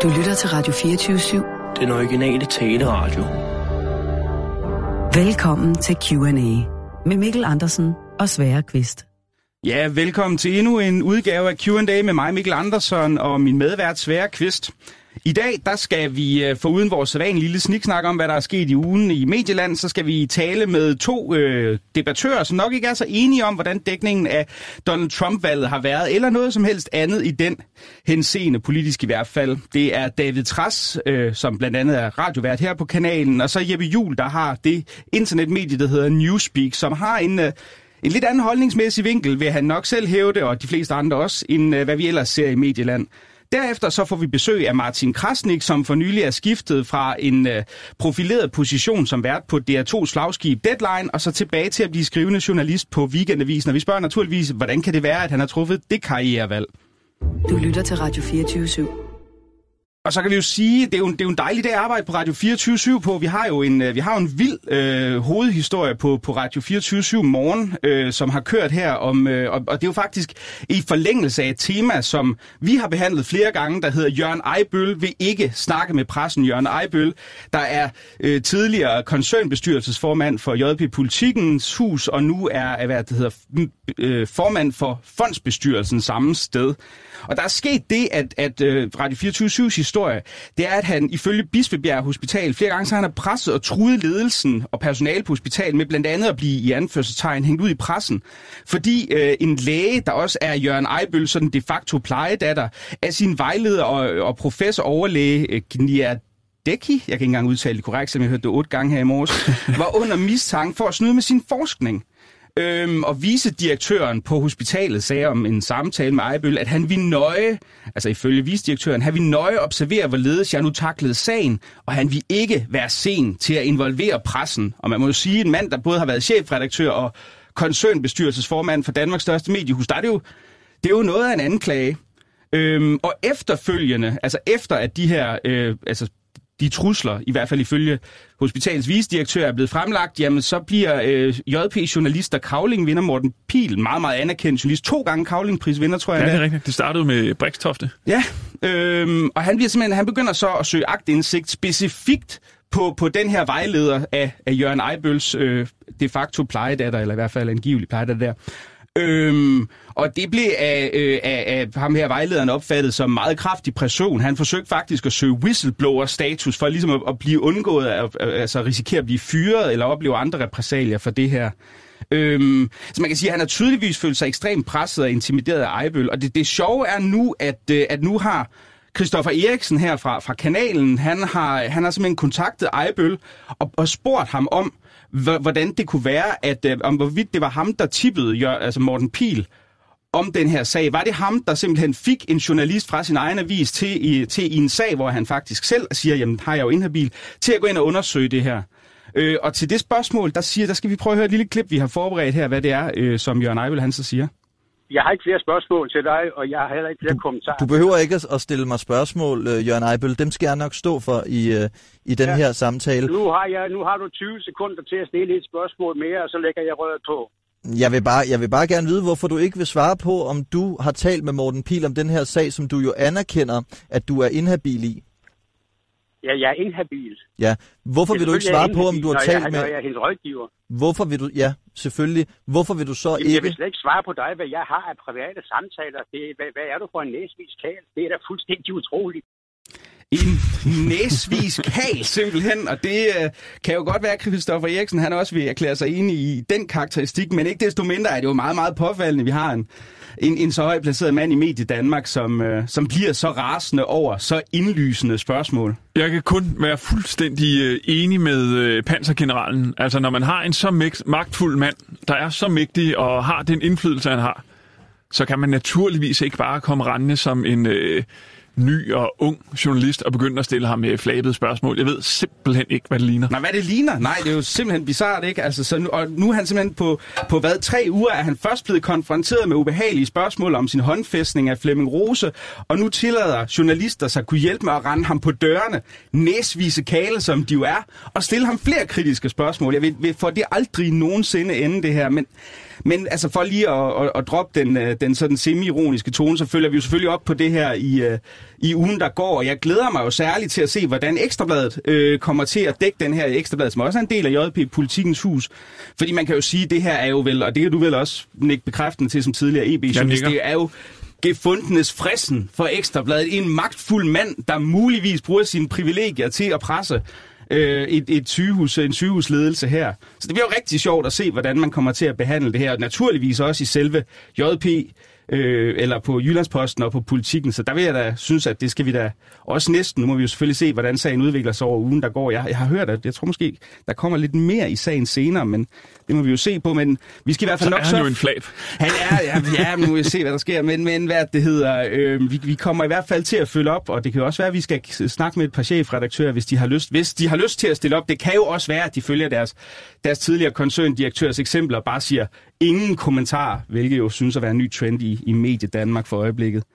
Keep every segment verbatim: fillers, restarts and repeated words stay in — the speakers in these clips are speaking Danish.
Du lytter til Radio fireogtyve syv. Den originale taleradio. Velkommen til Q and A med Mikkel Andersen og Sverre Kvist. Ja, velkommen til endnu en udgave af Q and A med mig, Mikkel Andersen, og min medvært Sverre Kvist. I dag, der skal vi foruden vores sædvanlige lille sniksnak om, hvad der er sket i ugen i Medieland, så skal vi tale med to øh, debattører, som nok ikke er så enige om, hvordan dækningen af Donald Trump-valget har været, eller noget som helst andet i den henseende politisk i hvert fald. Det er David Trads, øh, som blandt andet er radiovært her på kanalen, og så Jeppe Juhl, der har det internetmedie, der hedder Newspeak, som har en... Øh, En lidt anden holdningsmæssig vinkel vil han nok selv hæve det, og de fleste andre også, end hvad vi ellers ser i Medieland. Derefter så får vi besøg af Martin Krasnik, som for nylig er skiftet fra en uh, profileret position som vært på D R to's flagskib Deadline, og så tilbage til at blive skrivende journalist på Weekendavisen. Og vi spørger naturligvis, hvordan kan det være, at han har truffet det karrierevalg? Du lytter til Radio fireogtyve syv. Og så kan vi jo sige, det er jo en, det er jo en dejlig dag at arbejde på Radio fireogtyve syv på. Vi har jo en, vi har jo en vild øh, hovedhistorie på, på Radio fireogtyve syv morgen, øh, som har kørt her. Om, øh, og, og det er jo faktisk i forlængelse af et tema, som vi har behandlet flere gange, der hedder Jørgen Ejbøl vil ikke snakke med pressen. Jørgen Ejbøl, der er øh, tidligere koncernbestyrelsesformand for J P Politikens Hus, og nu er hvad det hedder, øh, formand for fondsbestyrelsen samme sted. Og der er sket det, at, at øh, Radio fireogtyve syvs historie, det er, at han ifølge Bispebjerg Hospital flere gange så han har presset og truet ledelsen og personale på hospitalet med blandt andet at blive i anførselstegn hængt ud i pressen. Fordi øh, en læge, der også er Jørgen Ejbøl, sådan de facto plejedatter, af sin vejleder og, og professor overlæge øh, Gnir Dækki, jeg kan ikke engang udtale det korrekt, som jeg hørte det otte gange her i morges, var under mistanke for at snyde med sin forskning. Øhm, og vicedirektøren på hospitalet sagde om en samtale med Ejbøl, at han ville nøje, altså ifølge vicedirektøren, han ville nøje observere, hvorledes jeg nu taklede sagen, og han ville ikke være sen til at involvere pressen. Og man må jo sige, en mand, der både har været chefredaktør og koncernbestyrelsesformand for Danmarks største mediehus, der er det jo, det er jo noget af en anklage. Øhm, og efterfølgende, altså efter at de her, øh, altså de trusler, i hvert fald ifølge hospitalets vicedirektør, er blevet fremlagt, jamen så bliver øh, J P-journalist og Cavling-vinder Morten Pihl, meget, meget anerkendt journalist, to gange Cavling-prisvinder, tror jeg. Ja, det er rigtigt. Det startede med Brixtofte. Ja, øh, og han, bliver simpelthen, han begynder så at søge aktindsigt specifikt på, på den her vejleder af, af Jørgen Ejbøls øh, de facto plejedatter, eller i hvert fald angivelig plejedatter der. Øhm, og det blev af, øh, af, af ham her vejlederen opfattet som meget kraftig pression. Han forsøgte faktisk at søge whistleblower-status for ligesom at, at blive undgået, at, altså risikere at blive fyret eller opleve andre repressalier for det her. Øhm, så man kan sige, at han har tydeligvis følt sig ekstremt presset og intimideret af Ejbøl. Og det, det sjove er nu, at, at nu har Christoffer Eriksen her fra, fra kanalen, han har, han har simpelthen kontaktet Ejbøl og, og spurgt ham om, hvordan det kunne være, at øh, om hvorvidt det var ham, der tippede Jør, altså Morten Pihl om den her sag. Var det ham, der simpelthen fik en journalist fra sin egen avis til i, til i en sag, hvor han faktisk selv siger, jamen har jeg jo inhabil, til at gå ind og undersøge det her. Øh, og til det spørgsmål, der siger, der skal vi prøve at høre et lille klip, vi har forberedt her, hvad det er, øh, som Jørgen Ejbøl han så siger. Jeg har ikke flere spørgsmål til dig, og jeg har heller ikke flere du, kommentarer. Du behøver ikke at stille mig spørgsmål, Jørgen Ejbøl. Dem skal jeg nok stå for i, i den ja. her samtale. Nu har, jeg, nu har du tyve sekunder til at stille et spørgsmål mere, og så lægger jeg røret på. Jeg vil, bare, jeg vil bare gerne vide, hvorfor du ikke vil svare på, om du har talt med Morten Pihl om den her sag, som du jo anerkender, at du er inhabil i. Ja, jeg er inhabil. Ja, hvorfor vil du ikke svare på, om du har talt jeg, med... Når jeg er hendes rådgiver. Hvorfor vil du... Ja, selvfølgelig. Hvorfor vil du så Jamen, ikke... Jeg vil slet ikke svare på dig, hvad jeg har af private samtaler. Det, hvad, hvad er du for en næsvis kæl? Det er da fuldstændig utroligt. En næsvis kal, simpelthen, og det øh, kan jo godt være, at Christoffer Eriksen, han også vil erklære sig enig i den karakteristik, men ikke desto mindre er det jo meget, meget påfaldende, vi har en, en, en så højt placeret mand i Medie Danmark, som, øh, som bliver så rasende over så indlysende spørgsmål. Jeg kan kun være fuldstændig øh, enig med øh, pansergeneralen. Altså, når man har en så mægt, magtfuld mand, der er så mægtig og har den indflydelse, han har, så kan man naturligvis ikke bare komme rendende som en... Øh, ny og ung journalist og begyndte at stille ham med flabede spørgsmål. Jeg ved simpelthen ikke, hvad det ligner. Nej, hvad det ligner? Nej, det er jo simpelthen bizarrt, ikke? Altså, så nu, og nu er han simpelthen på, på hvad, tre uger er han først blevet konfronteret med ubehagelige spørgsmål om sin håndfæstning af Flemming Rose, og nu tillader journalister sig kunne hjælpe med at rende ham på dørene, næsvise kale, som de jo er, og stille ham flere kritiske spørgsmål. Jeg ved, ved for det aldrig nogensinde ende det her, men men altså for lige at, at, at droppe den, den sådan semi-ironiske tone, så følger vi jo selvfølgelig op på det her i, i ugen, der går. Og jeg glæder mig jo særligt til at se, hvordan Ekstrabladet øh, kommer til at dække den her Ekstrabladet, som også er en del af J P Politikens Hus. Fordi man kan jo sige, at det her er jo vel, og det kan du vel også nikke bekræftende til som tidligere E B-journalist, det er jo gefundenes frissen for Ekstrabladet. En magtfuld mand, der muligvis bruger sine privilegier til at presse øh, et, et sygehus, en sygehusledelse her. Så det bliver jo rigtig sjovt at se, hvordan man kommer til at behandle det her. Og naturligvis også i selve J P, øh, eller på Jyllandsposten og på Politikken. Så der vil jeg da synes, at det skal vi da også næsten. Nu må vi jo selvfølgelig se, hvordan sagen udvikler sig over ugen, der går. Jeg, jeg har hørt, at jeg tror måske, der kommer lidt mere i sagen senere, men det må vi jo se på. Men vi skal i hvert fald så nok... er han jo en flab. Han er, ja, ja, nu må vi se, hvad der sker. Men, men hvad det hedder, øh, vi, vi kommer i hvert fald til at følge op, og det kan jo også være, at vi skal snakke med et par chefredaktører, hvis de har lyst. Hvis de har lyst til at stille op, det kan jo også være, at de følger deres, deres tidligere koncerndirektørs eksempler og bare siger ingen kommentar, hvilket jo synes at være en ny trend i, i Medie Danmark for øjeblikket.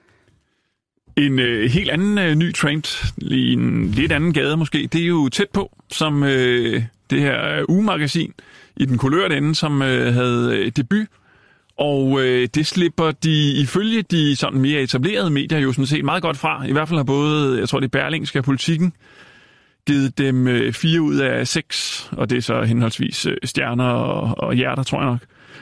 En øh, helt anden øh, ny trend, i en lidt anden gade måske, det er jo Tæt på, som øh, det her ugemagasin i den kulørte ende, som øh, havde øh, debut. Og øh, det slipper de, ifølge de sådan mere etablerede medier, jo sådan set meget godt fra. I hvert fald har både, jeg tror det er Berlingske og Politikken, givet dem øh, fire ud af seks, og det er så henholdsvis øh, stjerner og, og hjerter, tror jeg nok.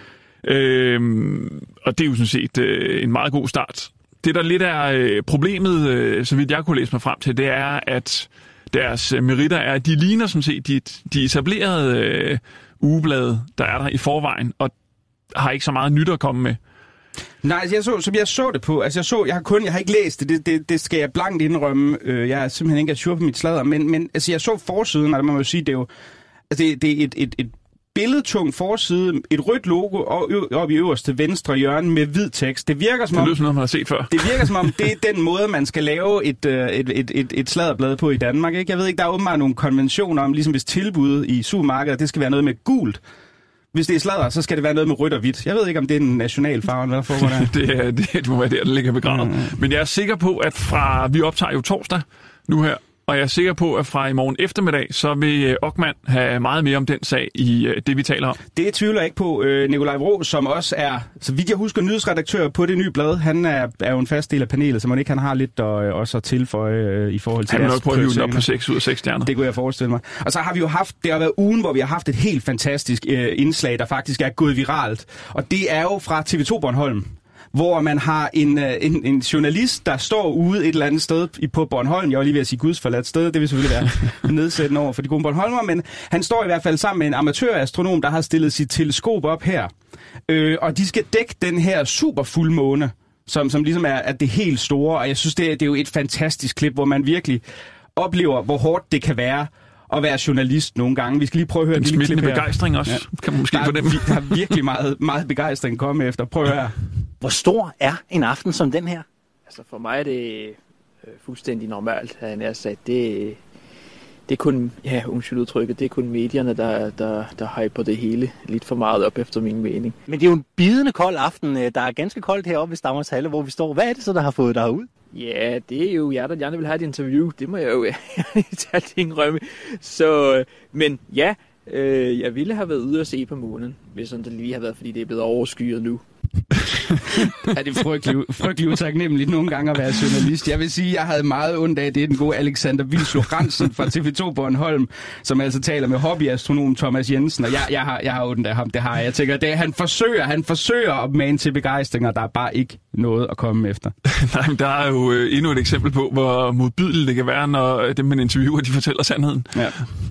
Øhm, og det er jo sådan set øh, en meget god start. Det, der lidt er øh, problemet, øh, så vidt jeg kunne læse mig frem til, det er, at deres øh, meritter er, at de ligner sådan set de, de etablerede øh, ugeblade, der er der i forvejen, og har ikke så meget nyt at komme med. Nej, altså jeg så, som jeg så det på, altså jeg så, jeg har kun, jeg har ikke læst det, det, det, det skal jeg blankt indrømme, øh, jeg er simpelthen ikke assur på mit sladder, men, men altså jeg så forsiden, og man må jo sige, det er jo, altså det, det er et, et, et billedtung forside, et rødt logo oppe i øverste venstre hjørne med hvid tekst. Det virker som om... Det lyder som noget, man har set før. Det virker som om, det er den måde, man skal lave et, et, et, et, et sladderblad på i Danmark, ikke? Jeg ved ikke, der er åbenbart nogle konventioner om, ligesom hvis tilbuddet i supermarkedet, det skal være noget med gult. Hvis det er sladder, så skal det være noget med rødt og hvidt. Jeg ved ikke, om det er en nationalfarve, hvad der foregår der. det, er, det, det må være der, der ligger begravet. Mm. Men jeg er sikker på, at fra... Vi optager jo torsdag nu her, og jeg er sikker på, at fra i morgen eftermiddag, så vil Ockmann have meget mere om den sag i det, vi taler om. Det tvivler jeg ikke på. Nikolaj Vrå, som også er, så vidt jeg husker, nyhedsredaktør på det nye blad, han er, er jo en fast del af panelet, så man ikke han har lidt at, også at tilføje i forhold til han er nok på at hive den op på seks ud af seks stjerner. Det kunne jeg forestille mig. Og så har vi jo haft, det har været ugen, hvor vi har haft et helt fantastisk øh, indslag, der faktisk er gået viralt. Og det er jo fra T V to Bornholm, hvor man har en, en, en journalist, der står ude et eller andet sted på Bornholm. Jeg var lige ved at sige gudsforladt sted, det vil selvfølgelig være nedsættende over for de gode Bornholmer, men han står i hvert fald sammen med en amatørastronom, der har stillet sit teleskop op her. Øh, og de skal dække den her superfuldmåne, som, som ligesom er, er det helt store, og jeg synes, det er, det er jo et fantastisk klip, hvor man virkelig oplever, hvor hårdt det kan være at være journalist nogle gange. Vi skal lige prøve at høre et lille klip her. Begejstring også, ja. Kan man måske der, få dem. Der er virkelig meget, meget begejstring at komme efter. Prøv at høre. Hvor stor er en aften som den her? Altså for mig er det øh, fuldstændig normalt, havde jeg nær sagt. Det, det er kun, ja, undskyld udtrykket, det er kun medierne, der, der, der hyper det hele lidt for meget op efter min mening. Men det er jo en bidende kold aften. Der er ganske koldt heroppe ved Stammers Halle, hvor vi står. Hvad er det så, der har fået dig ud? Ja, det er jo jer, der gerne vil have et interview. Det må jeg jo tage indrømme. Så, men ja, øh, jeg ville have været ude og se på månen, hvis det lige har været, fordi det er blevet overskyet nu. Er det frygtelig, frygtelig utaknemmeligt nogle gange at være journalist. Jeg vil sige, at jeg havde meget ondt af, det er den gode Alexander Vils Lorentzen fra T V to Bornholm, som altså taler med hobbyastronom Thomas Jensen, og jeg, jeg, har, jeg har ondt af ham, det har jeg. Jeg tænker, det, han forsøger, han forsøger at mane til begejstring, og der er bare ikke noget at komme efter. Nej, men der er jo øh, endnu et eksempel på, hvor modbydeligt det kan være, når dem, man interviewer, de fortæller sandheden. Ja.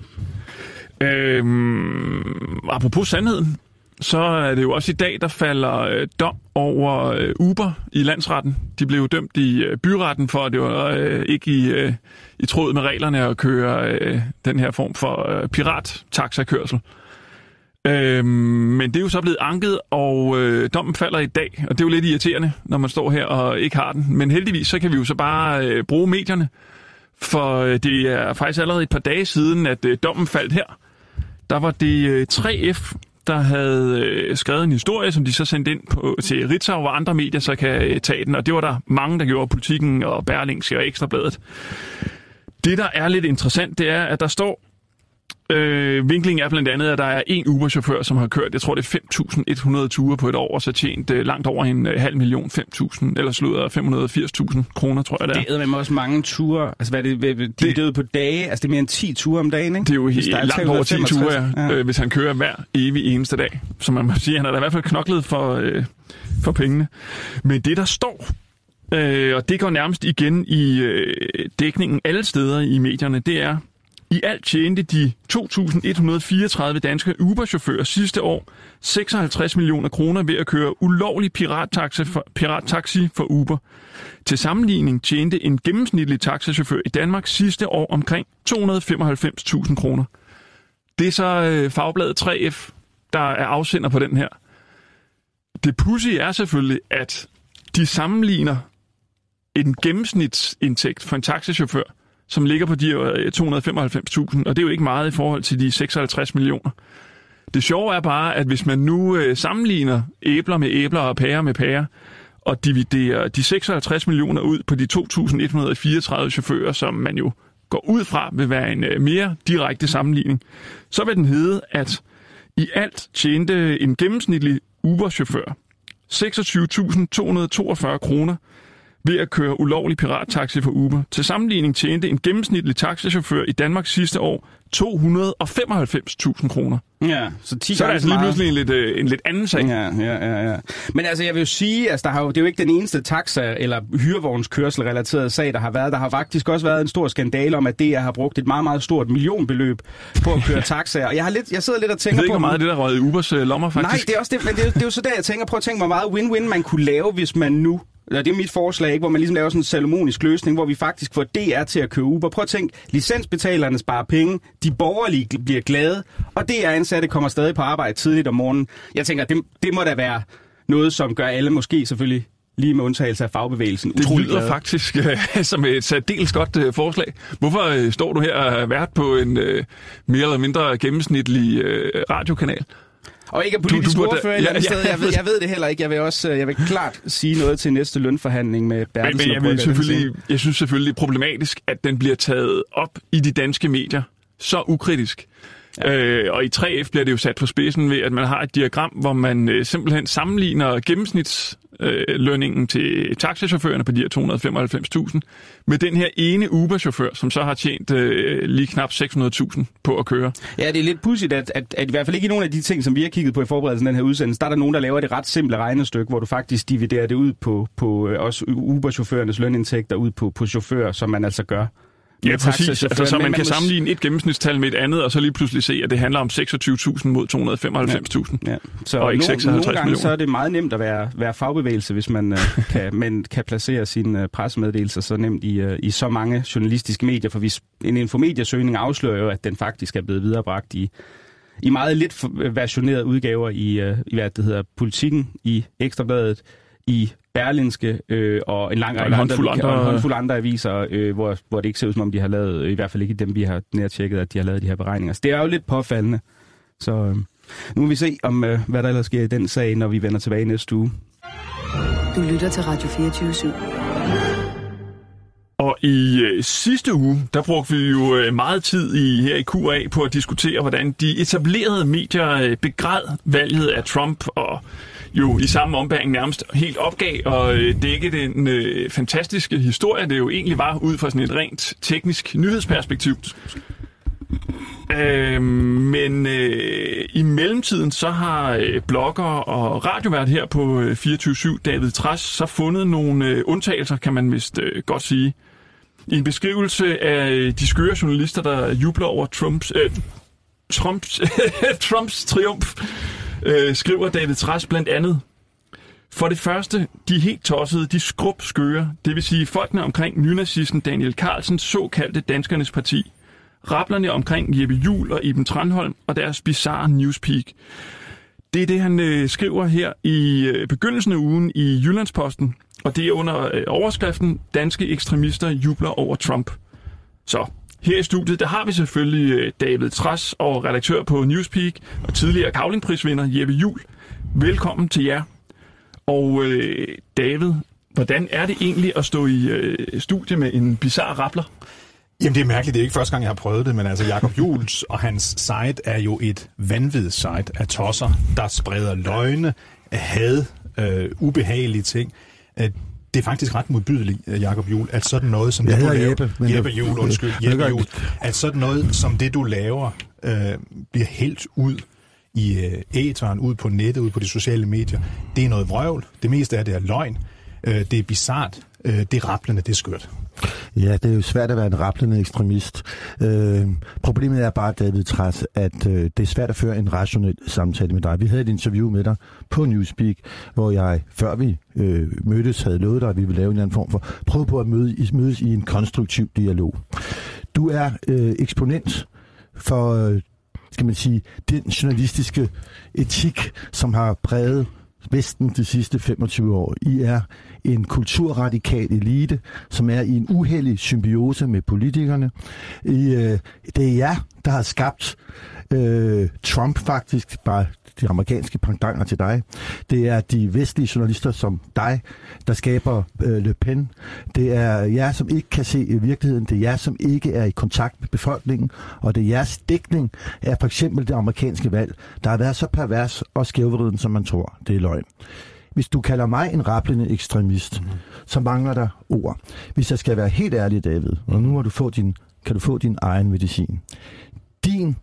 Øhm, apropos sandheden, så er det jo også i dag, der falder øh, dom over øh, Uber i landsretten. De blev dømt i øh, byretten for, at det var øh, ikke i, øh, i tråd med reglerne at køre øh, den her form for øh, pirat-taxakørsel. Øh, men det er jo så blevet anket, og øh, dommen falder i dag, og det er jo lidt irriterende, når man står her og ikke har den. Men heldigvis, så kan vi jo så bare øh, bruge medierne, for øh, det er faktisk allerede et par dage siden, at øh, dommen faldt her. Der var det øh, tre F, der havde øh, skrevet en historie, som de så sendte ind på, til Ritzau, hvor andre medier så kan øh, tage den. Og det var der mange, der gjorde, Politikken og Berlingske og Ekstrabladet. Det, der er lidt interessant, det er, at der står Øh, vinklingen er blandt andet, at der er en Uber-chauffør, som har kørt, jeg tror det er fem tusind et hundrede ture på et år, og så tjent øh, langt over en øh, halv million, fem tusind, eller slået fem hundrede og firs tusind kroner, tror jeg det er. Det er med også mange ture. Altså, hvad er det, de er døde på dage? Altså, det er mere end ti ture om dagen, ikke? Det er jo helt langt over ti ture, ja. Ja. Øh, hvis han kører hver evig eneste dag. Så man må sige, han har da i hvert fald knoklet for, øh, for pengene. Men det, der står, øh, og det går nærmest igen i øh, dækningen alle steder i medierne, det er, i alt tjente de to tusind et hundrede og fireogtredive danske Uber-chauffører sidste år seksoghalvtreds millioner kroner ved at køre ulovlig pirattaxi for, pirattaxi for Uber. Til sammenligning tjente en gennemsnitlig taxachauffør i Danmark sidste år omkring to hundrede og femoghalvfems tusind kroner. Det er så øh, fagbladet tre F, der er afsender på den her. Det pudsige er selvfølgelig, at de sammenligner en gennemsnitsindtægt for en taxachauffør, som ligger på de to hundrede og femoghalvfems tusind, og det er jo ikke meget i forhold til de seksoghalvtreds millioner. Det sjove er bare, at hvis man nu øh, sammenligner æbler med æbler og pærer med pærer, og dividerer de seksoghalvtreds millioner ud på de to tusind et hundrede og fireogtredive chauffører, som man jo går ud fra vil være en øh, mere direkte sammenligning, så vil den hedde, at i alt tjente en gennemsnitlig Uber-chauffør seksogtyve tusind to hundrede og toogfyrre kroner ved at køre ulovlig pirattaxi for Uber. Til sammenligning tjente en gennemsnitlig taxachauffør i Danmark sidste år to hundrede og femoghalvfems tusind kroner. Ja, så ti så er det altså lige pludselig en lidt, øh, en lidt anden sag. Ja, ja, ja, ja. Men altså, jeg vil jo sige, altså, der har jo, det er jo ikke den eneste taxa- eller hyrevognskørsel-relaterede sag, der har været. Der har faktisk også været en stor skandale om, at D R har brugt et meget, meget stort millionbeløb på at køre taxaer. Og jeg, har lidt, jeg sidder lidt og tænker på... Jeg ved ikke, hvor meget af det, der røget i Ubers øh, lommer, faktisk. Nej, det er også det, men det er, det er jo så der, jeg tænker, prøv at tænke, hvor meget win-win man kunne lave, hvis man nu... Det er mit forslag, ikke? Hvor man ligesom laver sådan en salomonisk løsning, hvor vi faktisk får D R til at køre Uber. Prøv at tænke, licensbetalerne sparer penge, de borgerlige bliver glade, og D R-ansatte kommer stadig på arbejde tidligt om morgenen. Jeg tænker, det, det må da være noget, som gør alle måske selvfølgelig lige med undtagelse af fagbevægelsen det utrolig lyder glade. faktisk uh, som et særdeles godt uh, forslag. Hvorfor uh, står du her og har været på en uh, mere eller mindre gennemsnitlig uh, radiokanal? Og ikke er politisk du, du ordfører ja, ja, ja, jeg, ved, jeg ved det heller ikke. Jeg vil også jeg vil klart sige noget til næste lønforhandling med Bertelsen. Men, men jeg, vil selvfølgelig, jeg synes selvfølgelig, det er problematisk, at den bliver taget op i de danske medier så ukritisk. Ja. Øh, og i tre F bliver det jo sat på spidsen ved, at man har et diagram, hvor man øh, simpelthen sammenligner gennemsnitslønningen øh, til taxachaufførerne på de her to hundrede og femoghalvfems tusind med den her ene Uber-chauffør, som så har tjent øh, lige knap seks hundrede tusind på at køre. Ja, det er lidt pudsigt, at, at, at i hvert fald ikke i nogen af de ting, som vi har kigget på i forberedelsen af den her udsendelse, der er der nogen, der laver det ret simple regnestykke, hvor du faktisk dividerer det ud på, på øh, også Uber-chaufførernes lønindtægter ud på, på chauffører, som man altså gør. Ja, præcis. Altså, så man, man kan må... sammenligne et gennemsnitstal med et andet, og så lige pludselig se, at det handler om seksogtyve tusind mod to hundrede og femoghalvfems tusind. Ja. Ja. Så og ikke seksoghalvtreds millioner. Nogle gange så er det meget nemt at være, være fagbevægelse, hvis man uh, kan, men kan placere sine uh, pressemeddelelser så nemt i, uh, i så mange journalistiske medier. For hvis en infomediesøgning afslører jo, at den faktisk er blevet viderebragt i, i meget lidt versionerede udgaver i, uh, i hvad det hedder, Politikken, i Ekstrabladet, i Berlingske øh, og en lang række andre, andre, og en håndfuld andre aviser, øh, hvor, hvor det ikke ser ud som om de har lavet, øh, i hvert fald ikke dem, vi har nærtjekket, at de har lavet de her beregninger. Så det er jo lidt påfaldende. Så øh, nu må vi se, om øh, hvad der ellers sker i den sag, når vi vender tilbage næste uge. Du lytter til Radio fireogtyve syv. Og i øh, sidste uge, der brugte vi jo øh, meget tid i her i Q A på at diskutere, hvordan de etablerede medier øh, begræd valget af Trump og jo i samme ombæring nærmest helt opgav og øh, dække den øh, fantastiske historie, det jo egentlig var ud fra sådan et rent teknisk nyhedsperspektiv. Øh, men øh, i mellemtiden så har øh, blogger og radiovært her på øh, fireogtyve syv, David Trads, så fundet nogle øh, undtagelser, kan man vist øh, godt sige. I en beskrivelse af de skøre journalister, der jubler over Trumps, øh, Trumps, Trumps triumf, øh, skriver David Trads blandt andet: for det første, de helt tossede, de skrubskøre, det vil sige folkene omkring nynazisten Daniel Carlsens såkaldte Danskernes Parti. Rablerne omkring Jeppe Juhl og Iben Tranholm og deres bizarre newspeak. Det er det, han øh, skriver her i øh, begyndelsen af ugen i Jyllandsposten, og det er under øh, overskriften Danske ekstremister jubler over Trump. Så her i studiet, der har vi selvfølgelig øh, David Trads og redaktør på Newspeak og tidligere Cavlingprisvinder Jeppe Juhl. Velkommen til jer. Og øh, David, hvordan er det egentlig at stå i øh, studie med en bizarre rabler? Jamen, det er mærkeligt. Det er ikke første gang, jeg har prøvet det, men altså Jakob Juhls og hans site er jo et vanvittigt site af tosser, der spreder løgne, had, øh, ubehagelige ting. Øh, det er faktisk ret modbydeligt, Jakob Juhl, at sådan noget som jeg det, du laver... Jeppe, Jeppe Juhl, undskyld. Jeppe Juhl. At sådan noget som det, du laver, øh, bliver hældt ud i øh, æteren, ud på nettet, ud på de sociale medier. Det er noget vrøvl. Det meste af det er løgn. Øh, det er bizart. Øh, det er rablende. Det er skørt. Ja, det er jo svært at være en rablende ekstremist. Øh, problemet er bare, David Trads, at øh, det er svært at føre en rationel samtale med dig. Vi havde et interview med dig på Newspeak, hvor jeg, før vi øh, mødtes, havde lovet dig, at vi ville lave en eller anden form for prøve på at møde, mødes i en konstruktiv dialog. Du er øh, eksponent for, øh, skal man sige, den journalistiske etik, som har præget Vesten de sidste femogtyve år. I er en kulturradikal elite, som er i en uheldig symbiose med politikerne. I, øh, det er jer, der har skabt øh, Trump faktisk, bare de amerikanske pendants til dig. Det er de vestlige journalister som dig, der skaber øh, Le Pen. Det er jer, som ikke kan se virkeligheden. Det er jer, som ikke er i kontakt med befolkningen. Og det er jeres dækning af for eksempel det amerikanske valg, der har været så pervers og skævvriden, som man tror. Det er løgn. Hvis du kalder mig en rablende ekstremist, mm-hmm. så mangler der ord. Hvis jeg skal være helt ærlig, David, og nu må du få din, kan du få din egen medicin. Din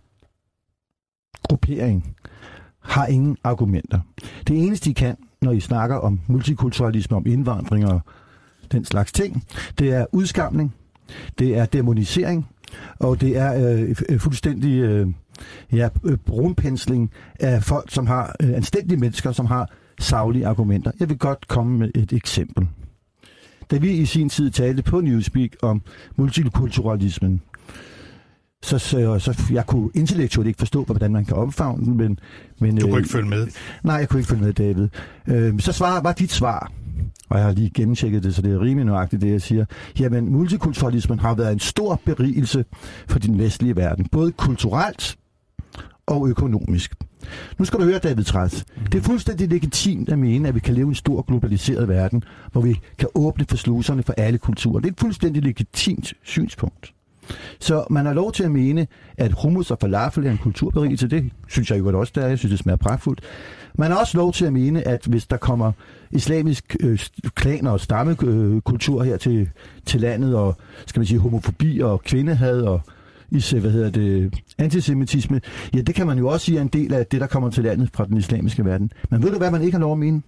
gruppering har ingen argumenter. Det eneste, de kan, når I snakker om multikulturalisme, om indvandring og den slags ting, det er udskamning, det er demonisering, og det er øh, fuldstændig øh, ja, brunpensling af folk, som har øh, anstændige mennesker, som har saglige argumenter. Jeg vil godt komme med et eksempel. Da vi i sin tid talte på Newspeak om multikulturalismen, så, så, så jeg kunne intellektuelt ikke forstå, hvordan man kan omfavne den, men... men du kunne øh, ikke følge med? Nej, jeg kunne ikke følge med, David. Øh, så svar, var dit svar, og jeg har lige gennemtjekket det, så det er rimelig nøjagtigt, det jeg siger. Jamen, multikulturalismen har været en stor berigelse for den vestlige verden, både kulturelt og økonomisk. Nu skal du høre, David Trads. Det er fuldstændig legitimt at mene, at vi kan leve i en stor globaliseret verden, hvor vi kan åbne for sluserne for alle kulturer. Det er et fuldstændig legitimt synspunkt. Så man har lov til at mene, at hummus og falafel er en kulturberigelse. Det synes jeg jo godt også, der er. Jeg synes, det smager pragtfuldt. Man har også lov til at mene, at hvis der kommer islamisk øh, klan- og stammekultur øh, her til, til landet, og skal man sige homofobi og kvindehad og især, hvad hedder det, antisemitisme, ja, det kan man jo også sige er en del af det, der kommer til landet fra den islamiske verden. Men ved du, hvad man ikke har lov at mene?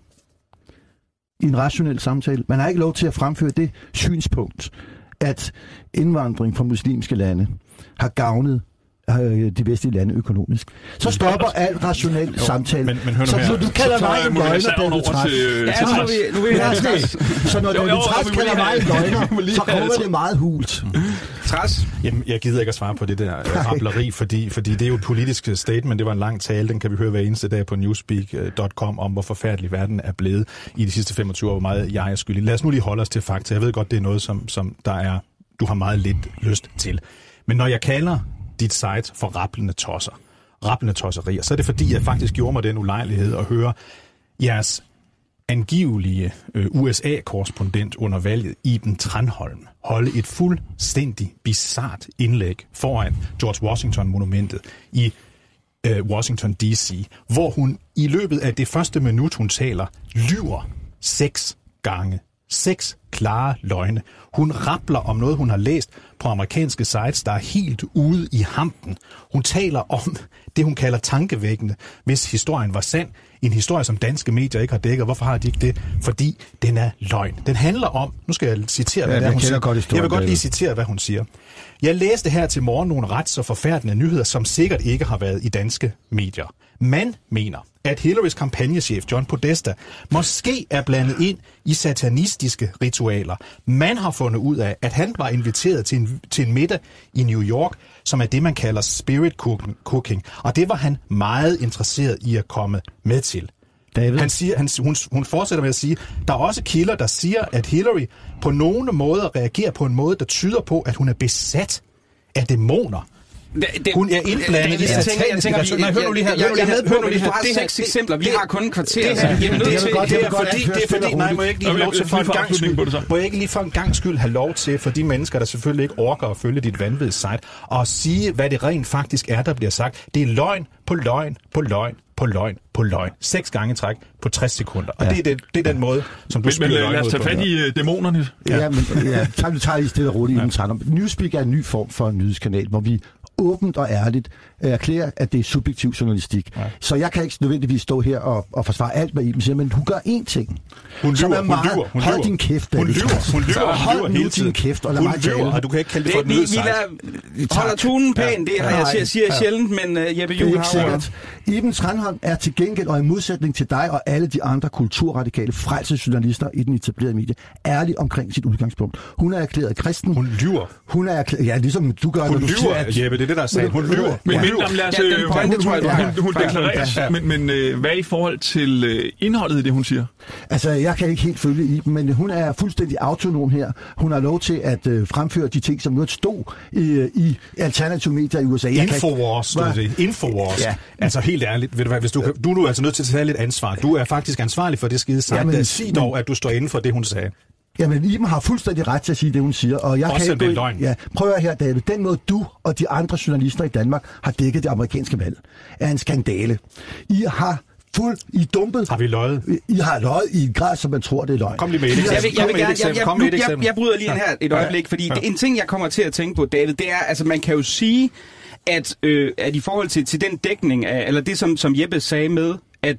I en rationel samtale. Man har ikke lov til at fremføre det synspunkt, at indvandring fra muslimske lande har gavnet øh, de vestlige lande økonomisk. Så stopper alt rationel samtale. Men, men hør nu så, her. så du kalder mig en løgner, David Trads. Ja, nu vil nu vil vi have Trads. Så når David Trads kalder mig en løgner, så kommer det meget hult. Trads? Jamen, jeg gider ikke at svare på det der rableri, fordi, fordi det er jo et politisk statement. Det var en lang tale, den kan vi høre hver eneste dag på newspeak punktum com om, hvor forfærdelig verden er blevet i de sidste femogtyve år, hvor meget jeg er skyldig. Lad os nu lige holde os til fakta. Jeg ved godt, det er noget, som, som der er, du har meget lidt lyst til. Men når jeg kalder dit site for rablende tosser, rablende tosserier, så er det fordi, jeg faktisk gjorde mig den ulejlighed at høre jeres angivelige øh, U S A-korrespondent under valget, Iben Tranholm, holde et fuldstændig bizart indlæg foran George Washington-monumentet i øh, Washington D C, hvor hun i løbet af det første minut, hun taler, lyver seks gange. Seks klare løgne. Hun rappler om noget, hun har læst på amerikanske sites, der er helt ude i hampen. Hun taler om det, hun kalder tankevækkende, hvis historien var sand. En historie, som danske medier ikke har dækket. Hvorfor har de ikke det? Fordi den er løgn. Den handler om... Nu skal jeg citere, hvad ja, hun siger. Godt historien, jeg vil godt lige citere, hvad hun siger. Jeg læste her til morgen nogle ret så forfærdende nyheder, som sikkert ikke har været i danske medier. Man mener, at Hillarys kampagnechef John Podesta måske er blandet ind i satanistiske ritualer. Man har fundet ud af, at han var inviteret til en, til en middag i New York, som er det, man kalder spirit cooking. Og det var han meget interesseret i at komme med til. David? Han siger, han, hun, hun fortsætter med at sige, der er også kilder, der siger, at Hillary på nogle måder reagerer på en måde, der tyder på, at hun er besat af dæmoner. Hun er indblandet i sataniske relationer. Nej, hør nu lige her. Hør nu lige her. Hør nu lige her. Det er seks eksempler. Vi har kun en kvarter. Det er fordi, det er fordi, nej, må jeg ikke lige lov til for en gang skyld, må jeg ikke lige for en gang skyld have lov til, for de mennesker, der selvfølgelig ikke orker at følge dit vanvittige site, og sige, hvad det rent faktisk er, der bliver sagt. Det er løgn på løgn på løgn på løgn på løgn. Seks gange i træk på tres sekunder. Og ja. det, er det, det er den måde, som du spiller løgn ud på. Lad os tage fat i uh, dæmonerne. Ja, ja men ja, tager vi tager lige stille og roligt ja. inden Newspeak er en ny form for en nyhedskanal, hvor vi åbent og ærligt erklærer, at det er subjektiv journalistik. Ja. Så jeg kan ikke nødvendigvis stå her og, og forsvare alt, hvad Iben siger, men hun gør én ting. Hun lyver, hun lyver. Hun hold lyver. din kæft. Hun lyver, hun lyver, hold hun nu din kæft, og lad mig tale. Og du kan ikke kalde det for et nyhedssejt. Vi holder tonen pæn, det har jeg siger, siger ja. sjældent, men uh, Jeppe Juhl har ordet. Iben Tranholm er til gengæld, og i modsætning til dig og alle de andre kulturradikale frelse journalister i den etablerede medie, ærlig omkring sit udgangspunkt. Hun er erklæret kristen. Hun lyver. Hun er erklæret, ja, ligesom du gør, hun når du lyver, siger, at... Jeppe, det er det, der er sagen. Hun lyver. Men, men lad os... Hun deklarerer, men, men øh, hvad i forhold til øh, indholdet i det, hun siger? Altså, jeg kan ikke helt følge Iben, men hun er fuldstændig autonom her. Hun har lov til at øh, fremføre de ting, som nu stod i, i alternative medier i U S A. Infowars, stod det. Infowars. Ja. Altså, helt ærligt, ved du hvad, hvis du, du er nu altså nødt til at tage lidt ansvar. Du er faktisk ansvarlig for det skide sagt. Ja, sig dog, at du står inden for det, hun sagde. Jamen, Iben har fuldstændig ret til at sige det, hun siger. Og jeg også kan det er løgn. Ja, prøv at her, David. Den måde, du og de andre journalister i Danmark har dækket det amerikanske valg, er en skandale. I har fuld, I dumpet. Har vi løjet? I har løjet i en grad, som man tror, det er løgn. Kom lige med et eksempel. Jeg, vil, jeg, vil gerne, jeg, jeg, jeg, jeg, jeg bryder lige ja. her et øjeblik, fordi ja. det, en ting, jeg kommer til at tænke på, David, det er, altså man kan jo sige, at, øh, at i forhold til, til den dækning af, eller det som, som Jeppe sagde med, at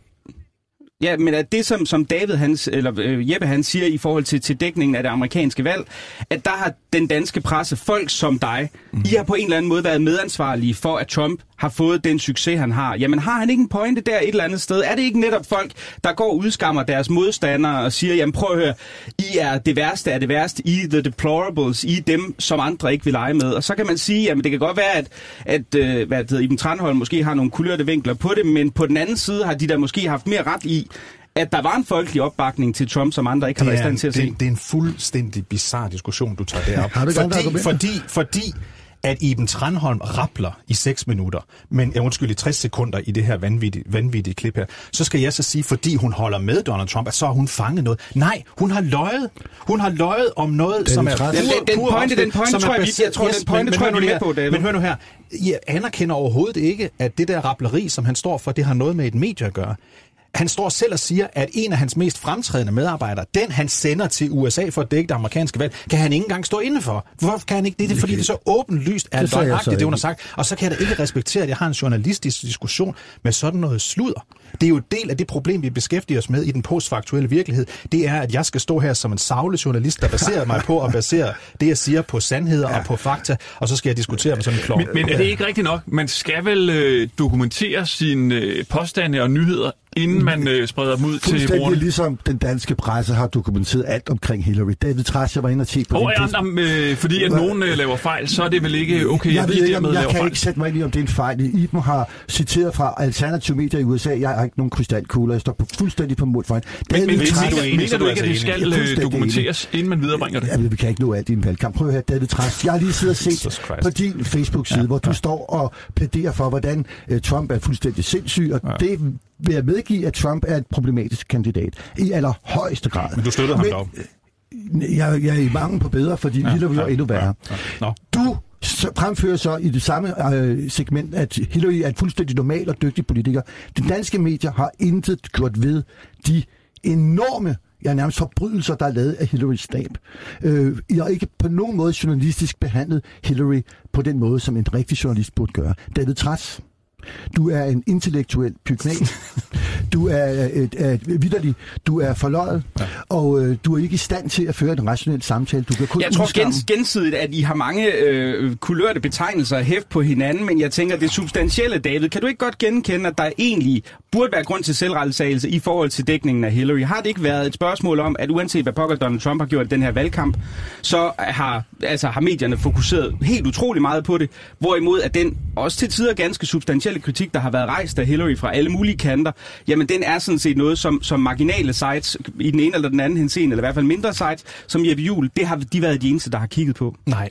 ja, men at det som, som David hans, eller øh, Jeppe han siger i forhold til, til dækningen af det amerikanske valg, at der har den danske presse, folk som dig, mm. I har på en eller anden måde været medansvarlige for, at Trump har fået den succes, han har. Jamen har han ikke en pointe der et eller andet sted? Er det ikke netop folk, der går og udskammer deres modstandere og siger, jamen prøv at høre, I er det værste af det værste, I er the deplorables, I er dem, som andre ikke vil lege med. Og så kan man sige, jamen det kan godt være, at, at øh, hvad det hedder, Iben Tranholm måske har nogle kulørte vinkler på det, men på den anden side har de der måske haft mere ret i, at der var en folkelig opbakning til Trump, som andre ikke har været i stand til at se. Det, det er en fuldstændig bizarre diskussion, du tager derop. fordi, fordi, fordi at Iben Tranholm rappler i seks minutter, men ja, undskyld, i tres sekunder i det her vanvittige, vanvittige klip her, så skal jeg så sige, fordi hun holder med Donald Trump, at så har hun fanget noget. Nej, hun har løjet. Hun har løjet om noget, den som er... Den, den, den pointe, den pointe tror jeg, vi, jeg tror, yes, den pointe, men, tror jeg, vi er med på, David. Men hør nu her. Jeg anerkender overhovedet ikke, at det der rappleri, som han står for, det har noget med et medie at gøre. Han står selv og siger, at en af hans mest fremtrædende medarbejdere, den han sender til U S A for at dække det amerikanske valg, kan han ikke engang stå inde for. Hvorfor kan han ikke det? Det er fordi, det er så åbenlyst er løgnagtigt, det hun har sagt. Og så kan jeg da ikke respektere, at jeg har en journalistisk diskussion med sådan noget sludder. Det er jo en del af det problem, vi beskæftiger os med i den postfaktuelle virkelighed. Det er, at jeg skal stå her som en saglig journalist, der baserer mig på at basere det, jeg siger på sandheder ja. og på fakta, og så skal jeg diskutere med sådan en klovn. Men, men er det ikke rigtigt nok? Man skal vel øh, dokumentere sine øh, påstande og nyheder, inden man øh, spreder dem ud til brugerne? Ligesom den danske presse har dokumenteret alt omkring Hillary. David Trash, jeg var inde og tjekke på oh, din ja, øh, fordi at nogen øh, laver fejl, så er det vel ikke okay, jeg at vi dermed jeg laver kan fejl? Ikke sætte mig ind i, om det er en fejl. Iben har citeret fra alternative medier i U S A. Jeg har ikke nogen krystalkugle, jeg står på, fuldstændig på mål for hende. Men, men Trash, mener, mener du ikke, at det skal dokumenteres, inden man viderebringer det? Ja, vi kan ikke nå alt i en valgkamp. Prøv at høre, David Trash. Jeg har lige siddet og set på din Facebook-side, ja, hvor du ja. står og plæderer for, hvordan uh, Trump er fuldstændig sindssyg, og ja. det vil jeg medgive, at Trump er et problematisk kandidat. I allerhøjeste grad. Men du støttede ham dog? Jeg, jeg er i mangel på bedre, fordi ja, Hillary ja, er endnu værre. Ja, ja. Du fremfører så i det samme øh, segment, at Hillary er en fuldstændig normal og dygtig politiker. De danske medier har intet gjort ved de enorme, ja, nærmest forbrydelser, der er lavet af Hillarys stab. Øh, jeg har ikke på nogen måde journalistisk behandlet Hillary på den måde, som en rigtig journalist burde gøre. David Trads, du er en intellektuel pygnat. Du er et, et, et, vitterlig, du er forløjet, ja. og øh, du er ikke i stand til at føre en rationel samtale. Du kan kun jeg tror gens, gensidigt, at I har mange øh, kulørte betegnelser at hæfte på hinanden, men jeg tænker, det substantielle, David, kan du ikke godt genkende, at der egentlig burde være grund til selvrettelsagelse i forhold til dækningen af Hillary? Har det ikke været et spørgsmål om, at uanset hvad pokker Donald Trump har gjort i den her valgkamp, så har, altså, har medierne fokuseret helt utrolig meget på det, hvorimod at den også til tider ganske substantielle kritik, der har været rejst af Hillary fra alle mulige kanter, jamen den er sådan set noget, som, som marginale sites i den ene eller den anden henseende, eller i hvert fald mindre sites, som Jeppe Juhl, det har de været de eneste, der har kigget på. Nej.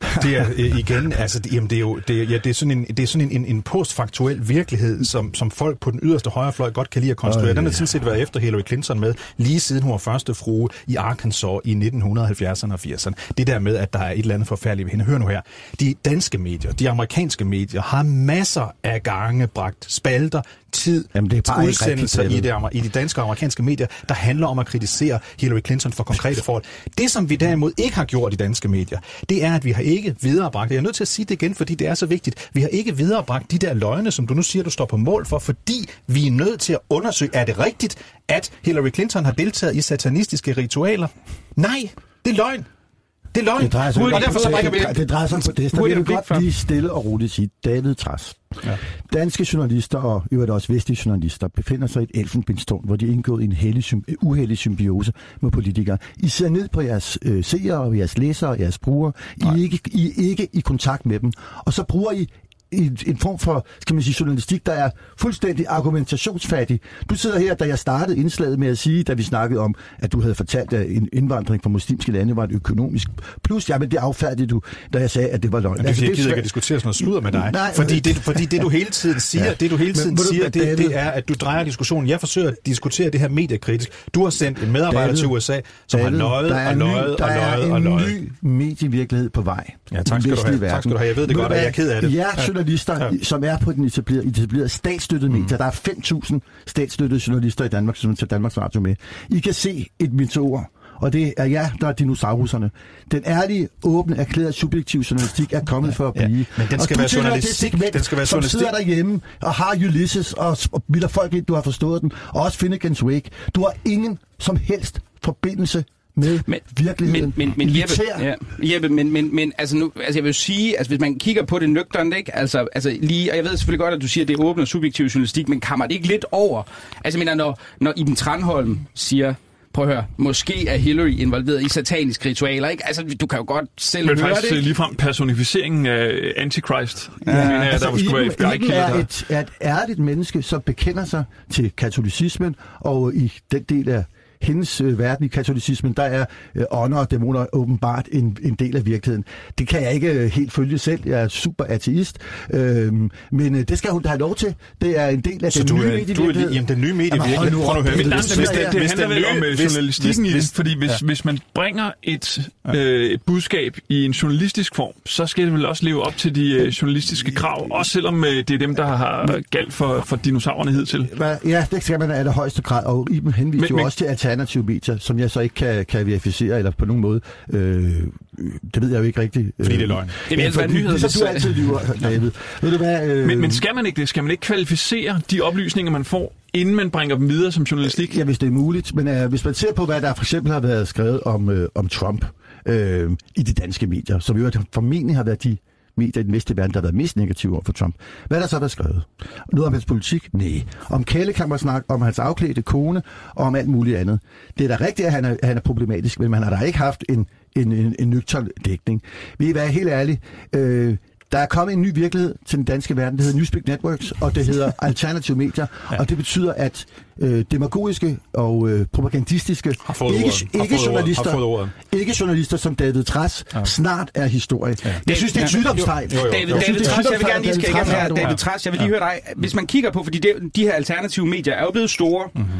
Det er øh, igen, altså, det, jamen, det er jo det, ja, det er sådan en, det er sådan en, en, en postfaktuel virkelighed, som, som folk på den yderste højrefløj godt kan lide at konstruere. Øh, Den har sådan set været efter Hillary Clinton med, lige siden hun var første frue i Arkansas i nitten halvfjerdserne og firserne. Det der med, at der er et eller andet forfærdeligt ved hende. Hør nu her. De danske medier, de amerikanske medier, har masser af gange bragt spalter, tid, Jamen, det er bare udsendelser i, det, i de danske og amerikanske medier, der handler om at kritisere Hillary Clinton for konkrete forhold. Det, som vi derimod ikke har gjort i danske medier, det er, at vi har ikke viderebragt, jeg er nødt til at sige det igen, fordi det er så vigtigt, vi har ikke viderebragt de der løgne, som du nu siger, du står på mål for, fordi vi er nødt til at undersøge, er det rigtigt, at Hillary Clinton har deltaget i satanistiske ritualer? Nej, det er løgn. Det er løgn. Det drejer sig, og derfor så det, det, det drejer sig om på det. Der vil jeg godt lige stille og roligt sige, David Trads. Ja. Danske journalister og i øvrigt også vestlige journalister befinder sig i et elfenbenstårn, hvor de er indgået i en hellig, uheldig symbiose med politikere. I ser ned på jeres øh, seere og jeres læsere og jeres brugere. I er, ikke, I er ikke i kontakt med dem. Og så bruger I en, en form for, skal man sige, journalistik, der er fuldstændig argumentationsfattig. Du sidder her, da jeg startede indslaget med at sige, da vi snakkede om, at du havde fortalt, at en indvandring fra muslimske lande var et økonomisk plus. Ja, men det affærdede du, da jeg sagde, at det var løgn. Men det, altså, jeg gider ikke at diskutere sådan noget sludder med dig. Nej, fordi, det, fordi det, du hele tiden siger, ja. det, du hele tiden men, siger du, det, det er, at du drejer diskussionen. Jeg forsøger at diskutere det her mediekritisk. Du har sendt en medarbejder David, til U S A, som David, har løjet og løjet og løjet og løjet. Der er en ny medievirkelighed på vej. Ja, tak skal du have. Tak skal du have. Jeg ved det godt, og jeg er ked af det. Ja, journalister, ja. som er på den etablerede, etablerede statsstøttede medier. Mm. Der er fem tusind statsstøttede journalister i Danmark, som tager Danmarks Radio med. I kan se et meteor, og det er ja, der er dinosauruserne. Den ærlige, åbne, erklærede, subjektive journalistik er kommet for at blive. Ja, men den skal være journalistik. Segment, den skal være som sidder derhjemme og har Ulysses og, og bilder folk ind, du har forstået den, og også Finnegan's Wake. Du har ingen som helst forbindelse med men, virkeligheden. Men, men, men Jeppe, ja, Jeppe, men, men, men altså nu, altså jeg vil sige, altså hvis man kigger på det nøgternt, ikke? Altså, altså lige, og jeg ved selvfølgelig godt, at du siger, at det er åben og subjektiv journalistik, men kammer det ikke lidt over? Altså jeg mener, når, når Iben Tranholm siger, prøv at høre, måske er Hillary involveret i sataniske ritualer, ikke? Altså, du kan jo godt selv men høre det, faktisk ligefrem personificeringen af Antichrist. Ja, ja, mener, altså, der skulle Iben, være Iben er et, er et ærligt menneske, som bekender sig til katolicismen, og i den del af hendes øh, verden i katolicismen, der er øh, ånder og dæmoner åbenbart en, en del af virkeligheden. Det kan jeg ikke øh, helt følge selv. Jeg er super ateist. Øhm, men øh, det skal hun da have lov til. Det er en del af så den nye medievirkelighed. Jamen, den nye medievirkelighed. Prøv nu at høre. Men det, det, det, det handler vel om hvis, journalistikken hvis, hvis, fordi hvis, ja. hvis man bringer et, øh, et budskab i en journalistisk form, så skal det vel også leve op til de øh, journalistiske krav, også selvom øh, det er dem, der har galt for, for dinosaurerne hidtil. Ja, det skal man af det højeste grad, og Iben henviser jo også til alternative medier, som jeg så ikke kan, kan verificere, eller på nogen måde. Øh, det ved jeg jo ikke rigtigt. Fordi det er løgn. Det vil altså være nyheder. Det er så du altid lyver, David. Ved du hvad? Øh... Men, men skal man ikke det? Skal man ikke kvalificere de oplysninger, man får, inden man bringer dem videre som journalistik? Ja, hvis det er muligt. Men øh, hvis man ser på, hvad der for eksempel har været skrevet om, øh, om Trump øh, i de danske medier, som jo formentlig har været de medier i den vestlige verden, der har været mest negative over for Trump. Hvad er der så været skrevet? Noget om hans politik? Nej. Om kælekammersnak, om hans afklædte kone, og om alt muligt andet. Det er da rigtigt, at han er, han er problematisk, men man har da ikke haft en, en, en, en nøgtern dækning. Vi være helt ærlige. Øh, Der er kommet en ny virkelighed til den danske verden. Det hedder Newspeak Networks, og det hedder Alternative Medier. Ja. Og det betyder, at øh, demagogiske og øh, propagandistiske ikke, ikke, journalister, ikke journalister som David Trads ja. snart er historie. Ja. Jeg synes, det er et sygdomstegn. David, David Trads, jeg vil gerne lige skal igennem her. David Trads, jeg vil lige høre dig. Hvis man kigger på, fordi det, de her alternative medier er jo blevet store, mm-hmm.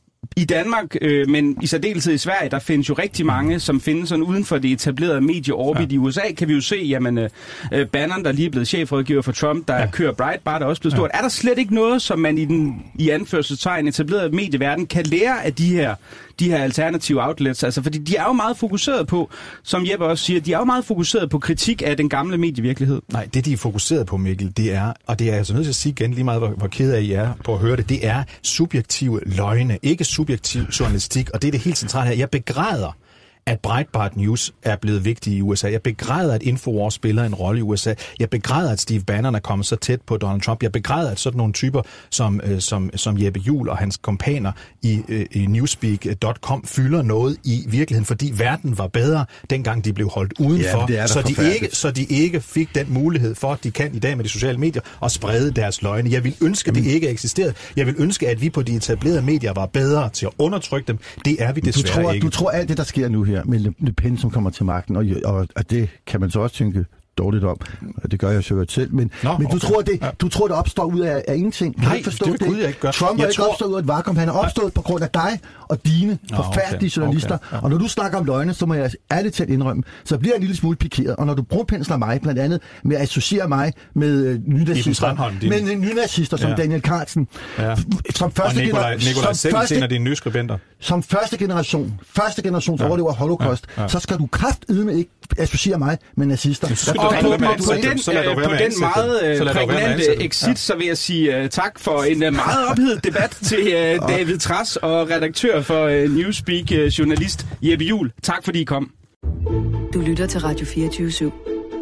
i Danmark, øh, men i særdeleshed i Sverige, der findes jo rigtig mange, som findes sådan uden for det etablerede medieorbit. Ja. I U S A kan vi jo se, jamen, øh, Bannon, der lige er blevet chefrådgiver for Trump, der ja. kører Breitbart, der er også blevet stort. Ja. Er der slet ikke noget, som man i den i anførselstegn etablerede medieverden kan lære af de her, de her alternative outlets? Altså, fordi de er jo meget fokuseret på, som Jeppe også siger, de er jo meget fokuseret på kritik af den gamle medievirkelighed. Nej, det de er fokuseret på, Mikkel, det er, og det er jeg så nødt til at sige igen lige meget, hvor, hvor ked af I er på at høre det, det er subjektive løgne, ikke subjektiv journalistik, og det er det helt centrale her. Jeg begræder, at Breitbart News er blevet vigtig i U S A. Jeg begræder, at Infowars spiller en rolle i U S A. Jeg begræder, at Steve Bannon er kommet så tæt på Donald Trump. Jeg begræder, at sådan nogle typer som, øh, som, som Jeppe Juhl og hans kompaner i, øh, i newspeak punktum com fylder noget i virkeligheden, fordi verden var bedre, dengang de blev holdt udenfor, ja, så, de ikke, så de ikke fik den mulighed for, at de kan i dag med de sociale medier, at sprede deres løgne. Jeg vil ønske, at det ikke eksisterede. Jeg vil ønske, at vi på de etablerede medier var bedre til at undertrykke dem. Det er vi desværre du tror, ikke. Du tror alt det, der sker nu her med Le Pen, som kommer til magten, og, og, og det kan man så også tænke, dårligt om. Det gør jeg jo selv. Men, Nå, men du, okay. tror, det, ja. du tror, det opstår ud af, af ingenting. Kan Nej, ikke forstå det, det? Jeg ikke gør. Trump har ikke tror... opstået ud af et vakuum. Han er opstået på grund af dig og dine Nå, forfærdelige okay. journalister. Okay. Ja. Og når du snakker om løgne, så må jeg ærligt talt indrømme, så bliver jeg en lille smule pikeret. Og når du brugpensler mig, blandt andet med at associere mig med øh, nynazister, med øh, nynazister som ja. Daniel Carlsen, ja. som første og Nikolaj, Nikolaj selv første, en af dine nye skribenter. Som første generation, første generations ja. overlever Holocaust, ja. Ja. så skal du kraftedme ikke associere mig med nazister. Og på, på, på den, øh, på den meget øh, prægnante exit, ja. så vil jeg sige uh, tak for en uh, meget ophedet debat til uh, David Trads og redaktør for uh, Newspeak, uh, journalist Jeppe Juhl. Tak fordi I kom. Du lytter til Radio fireogtyve syv.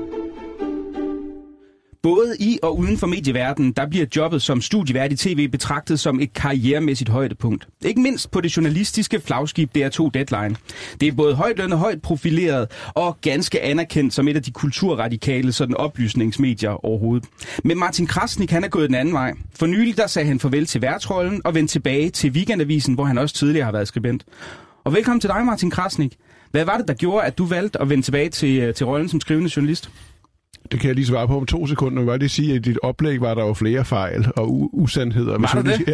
Både i og uden for medieverdenen, der bliver jobbet som studievært i tv betragtet som et karrieremæssigt højdepunkt. Ikke mindst på det journalistiske flagskib D R to Deadline. Det er både højtlønnet, højt profileret og ganske anerkendt som et af de kulturradikale sådan oplysningsmedier overhovedet. Men Martin Krasnik, han er gået den anden vej. For nylig der sagde han farvel til værtsrollen og vendte tilbage til Weekendavisen, hvor han også tidligere har været skribent. Og velkommen til dig, Martin Krasnik. Hvad var det, der gjorde, at du valgte at vende tilbage til, til rollen som skrivende journalist? Det kan jeg lige svare på om to sekunder. Jeg vil bare sige, at i dit oplæg var der jo flere fejl og u- usandheder. Var der det? Ja.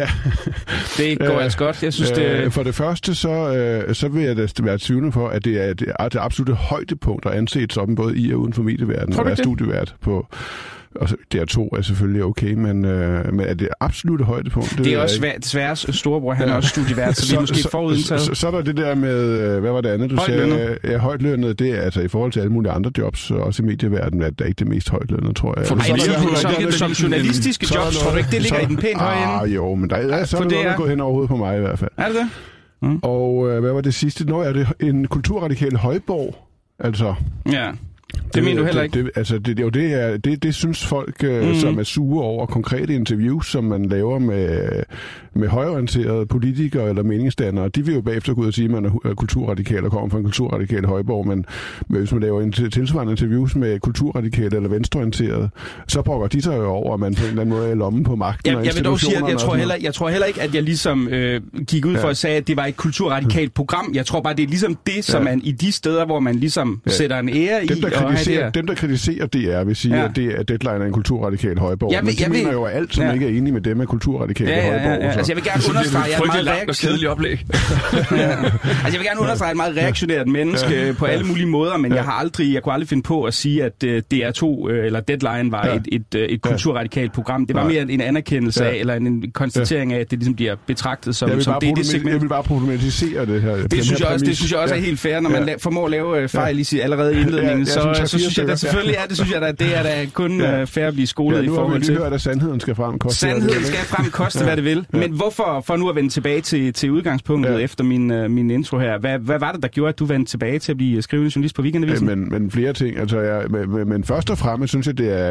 Det går altså godt. Jeg synes, det... For det første, så, så vil jeg da være tvivlende for, at det er det, er det absolutte højdepunkt at anset som både i og uden for medieverdenen. At være studievært på... Og D R to er selvfølgelig okay, men, øh, men er det absolutte højdepunkt? Det, det er også svært. Sværs storebror, han ja. er også studievært, så, så vi er måske forudindtaget. Så, så, så er der det der med, hvad var det andet, du højtlønnet. sagde? Ja, højtlønnet, det er altså i forhold til alle mulige andre jobs, også i medieverdenen, at det er ikke det mest højtlønnet, tror jeg. For altså, så, så, så, så, som journalistiske jobs, tror du ikke, det ligger så, i den pænt høje ende? Ah, jo, men der er så noget, der er gået hen over hovedet på mig i hvert fald. Er det det? Mm. Og øh, hvad var det sidste? Nå, er det en kulturradikal højborg, altså... Ja. Det, det mener du heller ikke? Det, altså, det, det, det, er, det, det synes folk, mm. som er sure over konkrete interviews, som man laver med, med højorienterede politikere eller meningsdannere. De vil jo bagefter gå ud og sige, at man er kulturradikal og kommer fra en kulturradikal højborg, men hvis man laver en tilsvarende interviews med kulturradikale eller venstreorienterede, så brokker de sig jo over, at man på en eller anden måde er lommen på magten. Jeg, jeg vil dog sige, at jeg tror, heller, jeg tror heller ikke, at jeg ligesom øh, gik ud ja. for at sige, at det var et kulturradikalt program. Jeg tror bare, det er ligesom det, som ja. man i de steder, hvor man ligesom ja. sætter en ære dem, i. Der kritiserer, dem, der kritiserer D R, vil sige, ja. at, det, at Deadline er en kulturradikal højborg. Jeg vil, men de jeg mener vil, jo, at alt, som ja. ikke er enige med dem, er kulturradikale ja, ja, ja, ja. højborg. Altså, jeg vil gerne understrege, at jeg er meget reaktionært oplæg. ja. Altså, jeg vil gerne understrege, at jeg er et meget reaktionært menneske ja. på alle mulige måder, men ja. jeg har aldrig, jeg kunne aldrig finde på at sige, at uh, D R to uh, eller Deadline var ja. et, et, uh, et kulturradikalt program. Det var mere en anerkendelse af, ja. eller en, en konstatering af, at det ligesom bliver betragtet som, som det, det segment. Jeg vil bare problematisere det her. Det synes jeg også, det synes jeg også er helt fair, når man formår at lave fejl i sit allerede i indledningen, så synes jeg da selvfølgelig, ja, det synes jeg da, det er da kun fair at blive skolet i forhold til. Nu har vi hørt, at sandheden skal frem, koste Sandheden skal frem, koste hvad det vil. Men hvorfor, for nu at vende tilbage til, til udgangspunktet ja. efter min, uh, min intro her, hvad, hvad var det, der gjorde, at du vendte tilbage til at blive skrivende journalist på Weekendavisen? Ja, men, men flere ting. Altså, jeg, men, men først og fremmest synes jeg, det er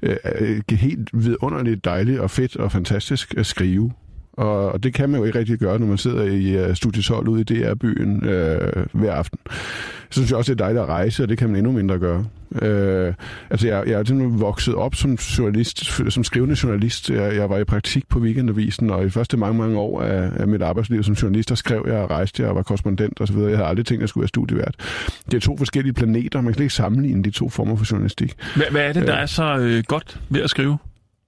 uh, helt vidunderligt dejligt og fedt og fantastisk at skrive. Og, og det kan man jo ikke rigtig gøre, når man sidder i uh, studietolv ude i D R-byen uh, hver aften. Så synes jeg også, det er dejligt at rejse, og det kan man endnu mindre gøre. Uh, altså, jeg, jeg er simpelthen vokset op som journalist, som skrivende journalist. Jeg, jeg var i praktik på Weekendavisen, og i første mange, mange år af, af mit arbejdsliv som journalist, der skrev jeg og rejste jeg og var korrespondent osv. Jeg havde aldrig tænkt, at jeg skulle være studievært. Det er to forskellige planeter. Man kan ikke sammenligne de to former for journalistik. Hvad, hvad er det, der er så øh, godt ved at skrive?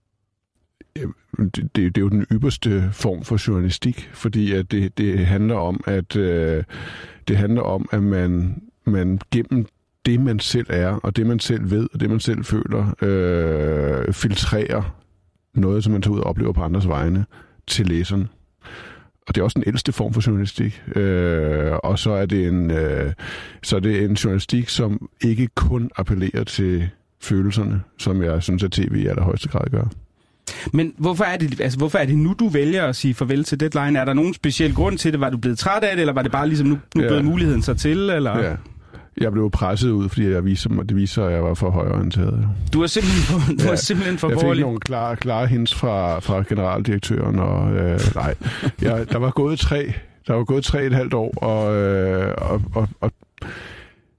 Det, det, det er jo den ypperste form for journalistik, fordi at det, det handler om, at øh, det handler om, at man, man gennem det, man selv er, og det, man selv ved, og det, man selv føler, øh, filtrerer noget, som man tager ud og oplever på andres vegne til læseren. Og det er også den ældste form for journalistik. Øh, og så er det en, øh, så er det en journalistik, som ikke kun appellerer til følelserne, som jeg synes, at tv i allerhøjeste grad gør. Men hvorfor er, det, altså, hvorfor er det nu, du vælger at sige farvel til Deadline? Er der nogen speciel grund til det? Var du blevet træt af det, eller var det bare ligesom nu, nu ja. bød muligheden sig til? Eller? Ja. Jeg blev presset ud, fordi jeg viser, det viser, at jeg var for højreorienteret. Du er simpelthen for, du ja. er simpelthen for jeg borgerlig. Jeg fik nogle klare, klare hints fra, fra generaldirektøren, og øh, nej. Jeg, der var gået tre, der var gået tre et halvt år, og, øh, og, og, og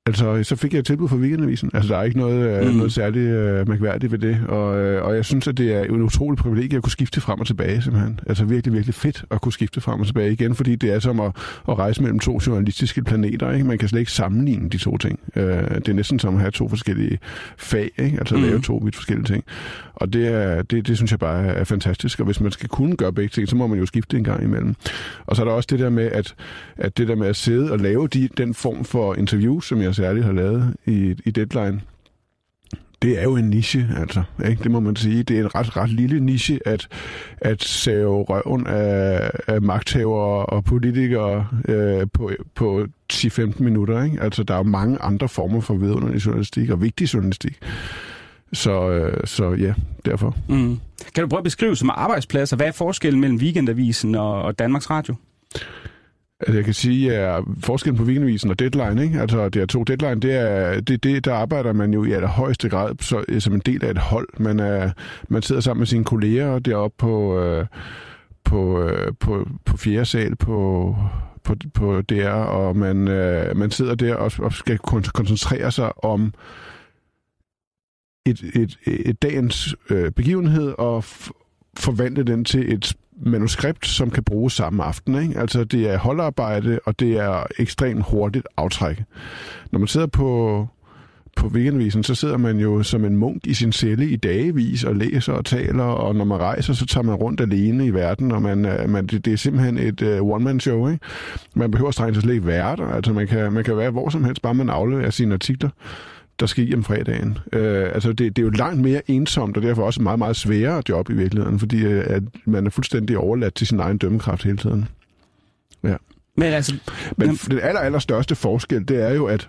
Altså, så fik jeg et tilbud fra Weekendavisen. Altså, der er ikke noget, mm. noget særligt uh, mærkværdigt ved det. Og, uh, og jeg synes, at det er en utrolig privilegie at kunne skifte frem og tilbage, simpelthen. Altså, virkelig, virkelig fedt at kunne skifte frem og tilbage igen, fordi det er som at, at rejse mellem to journalistiske planeter, ikke? Man kan slet ikke sammenligne de to ting. Uh, det er næsten som at have to forskellige fag, ikke? Altså, at lave mm. to vidt forskellige ting. Og det, er, det, det synes jeg bare er fantastisk. Og hvis man skal kunne gøre begge ting, så må man jo skifte en gang imellem. Og så er der også det der med, at, at det der med at sidde og lave de, den form for interview, som jeg særligt har lavet i, i Deadline, det er jo en niche, altså. Ikke? Det må man sige. Det er en ret, ret lille niche, at, at save røven af, af magthavere og politikere øh, på, på ti til femten minutter. Ikke? Altså, der er mange andre former for vidunderlig journalistik og vigtig journalistik. Så, øh, så ja, derfor. Mm. Kan du prøve at beskrive som arbejdspladser, hvad er forskellen mellem Weekendavisen og, og Danmarks Radio? Altså, jeg kan sige, at forskellen på Weekendavisen og Deadline, ikke? Altså D R to Deadline, det er det, det, der arbejder man jo i allerhøjeste grad så, som en del af et hold. Man, er, man sidder sammen med sine kolleger deroppe på, øh, på, øh, på, på fjerde sal på, på, på D R, og man, øh, man sidder der og, og skal koncentrere sig om et, et, et dagens øh, begivenhed og f- forvandle den til et manuskript, som kan bruges samme aften. Ikke? Altså, det er holdarbejde, og det er ekstremt hurtigt aftræk. Når man sidder på, på Weekendavisen, så sidder man jo som en munk i sin celle i dagevis og læser og taler, og når man rejser, så tager man rundt alene i verden, og man, man, det, det er simpelthen et uh, one-man-show. Ikke? Man behøver strengt slet ikke være der. Altså, man kan, man kan være hvor som helst, bare man afleverer sine artikler, der skal i om fredagen. Øh, altså det, det er jo langt mere ensomt, og derfor også meget, meget sværere job i virkeligheden, fordi øh, at man er fuldstændig overladt til sin egen dømmekraft hele tiden. Ja. Men altså... Men den aller, aller største forskel, det er jo, at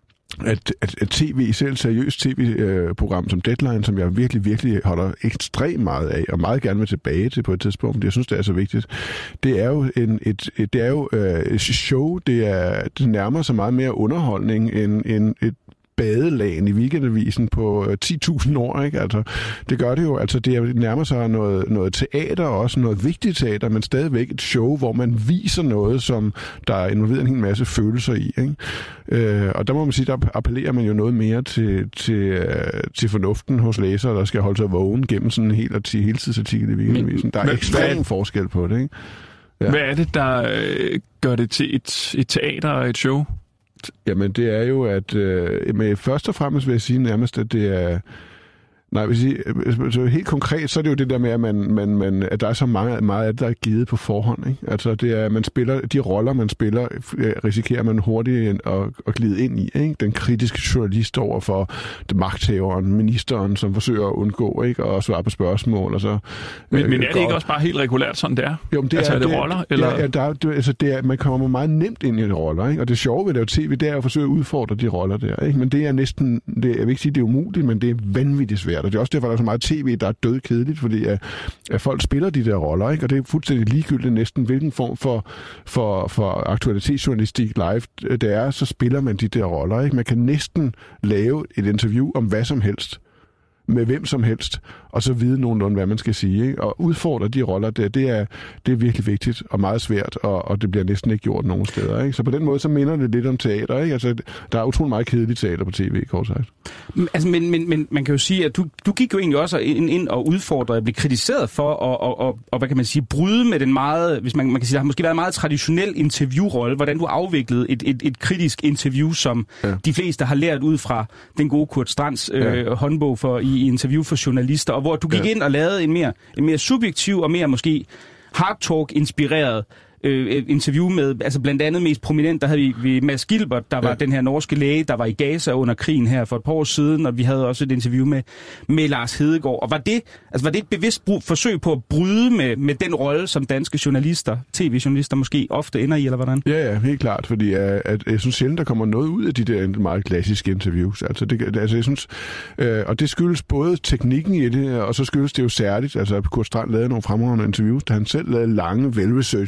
at, at, at tv, selv et seriøst tv-program som Deadline, som jeg virkelig, virkelig holder ekstremt meget af, og meget gerne vil tilbage til på et tidspunkt, fordi jeg synes, det er så vigtigt, det er jo, en, et, et, det er jo øh, et show, det, er, det nærmer sig meget mere underholdning end, end et badelagen i Weekendavisen på ti tusind år, ikke? Altså, det gør det jo. Altså, det er nærmer sig noget, noget teater, også noget vigtigt teater, men stadigvæk et show, hvor man viser noget, som der er involveret en hel masse følelser i, ikke? Øh, og der må man sige, der appellerer man jo noget mere til, til, til fornuften hos læsere, der skal holde sig vågen gennem sådan en hel artikel, heltidsartikel i Weekendavisen. Der er ekstrem forskel på det, ikke? Ja. Hvad er det, der øh, gør det til et, et teater og et show? Jamen, det er jo, at øh, med først og fremmest vil jeg sige nærmest, at det er... Nej, hvis I, så helt konkret, så er det jo det der med, at, man, man, man, at der er så mange, meget af det, der er givet på forhånd. Ikke? Altså, det er, man spiller, de roller, man spiller, risikerer man hurtigt at, at glide ind i. Ikke? Den kritiske journalist over for magthaveren, ministeren, som forsøger at undgå, ikke? Og svare på spørgsmål. Og så, men, øh, men er det ikke også bare helt regulært, sådan det er? Jo, det altså, er, er det, det roller? Eller? Ja, ja der er, det, altså, det er, man kommer meget nemt ind i de roller. Ikke? Og det sjove ved det jo tv, det er at forsøge at udfordre de roller der. Ikke? Men det er næsten, det, jeg vil ikke sige, det er umuligt, men det er vanvittigt svært. Og det er også derfor, der er så meget tv, der er dødkedeligt, fordi at, at folk spiller de der roller, ikke? Og det er fuldstændig ligegyldigt næsten, hvilken form for, for, for aktualitetsjournalistik live det er, så spiller man de der roller, ikke? Man kan næsten lave et interview om hvad som helst, med hvem som helst, og så vide nogenlunde, hvad man skal sige, ikke? Og udfordre de roller der, det er, det er virkelig vigtigt og meget svært, og, og det bliver næsten ikke gjort nogen steder, ikke? Så på den måde, så minder det lidt om teater, ikke? Altså, der er utrolig meget kedeligt teater på tv, kort sagt. Altså, men, men, men man kan jo sige, at du, du gik jo egentlig også ind, ind og udfordrede og blev kritiseret for at, og, og, og, hvad kan man sige, bryde med den meget, hvis man, man kan sige, der har måske været en meget traditionel interviewrolle, hvordan du afviklede et, et, et kritisk interview, som ja. de fleste har lært ud fra den gode Kurt Strands øh, ja. håndbog for, i, i interview for journalister, og hvor du gik ja. ind og lavede en mere, en mere subjektiv og mere måske hard talk-inspireret øh, interview med, altså blandt andet mest prominent, der havde vi, vi Mads Gilbert, der var ja. den her norske læge, der var i Gaza under krigen her for et par år siden, og vi havde også et interview med, med Lars Hedegaard. Og var det, altså var det et bevidst brug, forsøg på at bryde med, med den rolle, som danske journalister, tv-journalister måske ofte ender i, eller hvordan? Ja, ja, helt klart, fordi at, at jeg synes sjældent, der kommer noget ud af de der meget klassiske interviews. Altså, det, altså jeg synes, øh, og det skyldes både teknikken i det, og så skyldes det jo særligt, altså Kurt Strand lavede nogle fremragende interviews, da han selv lavede lange, velresearched interviews,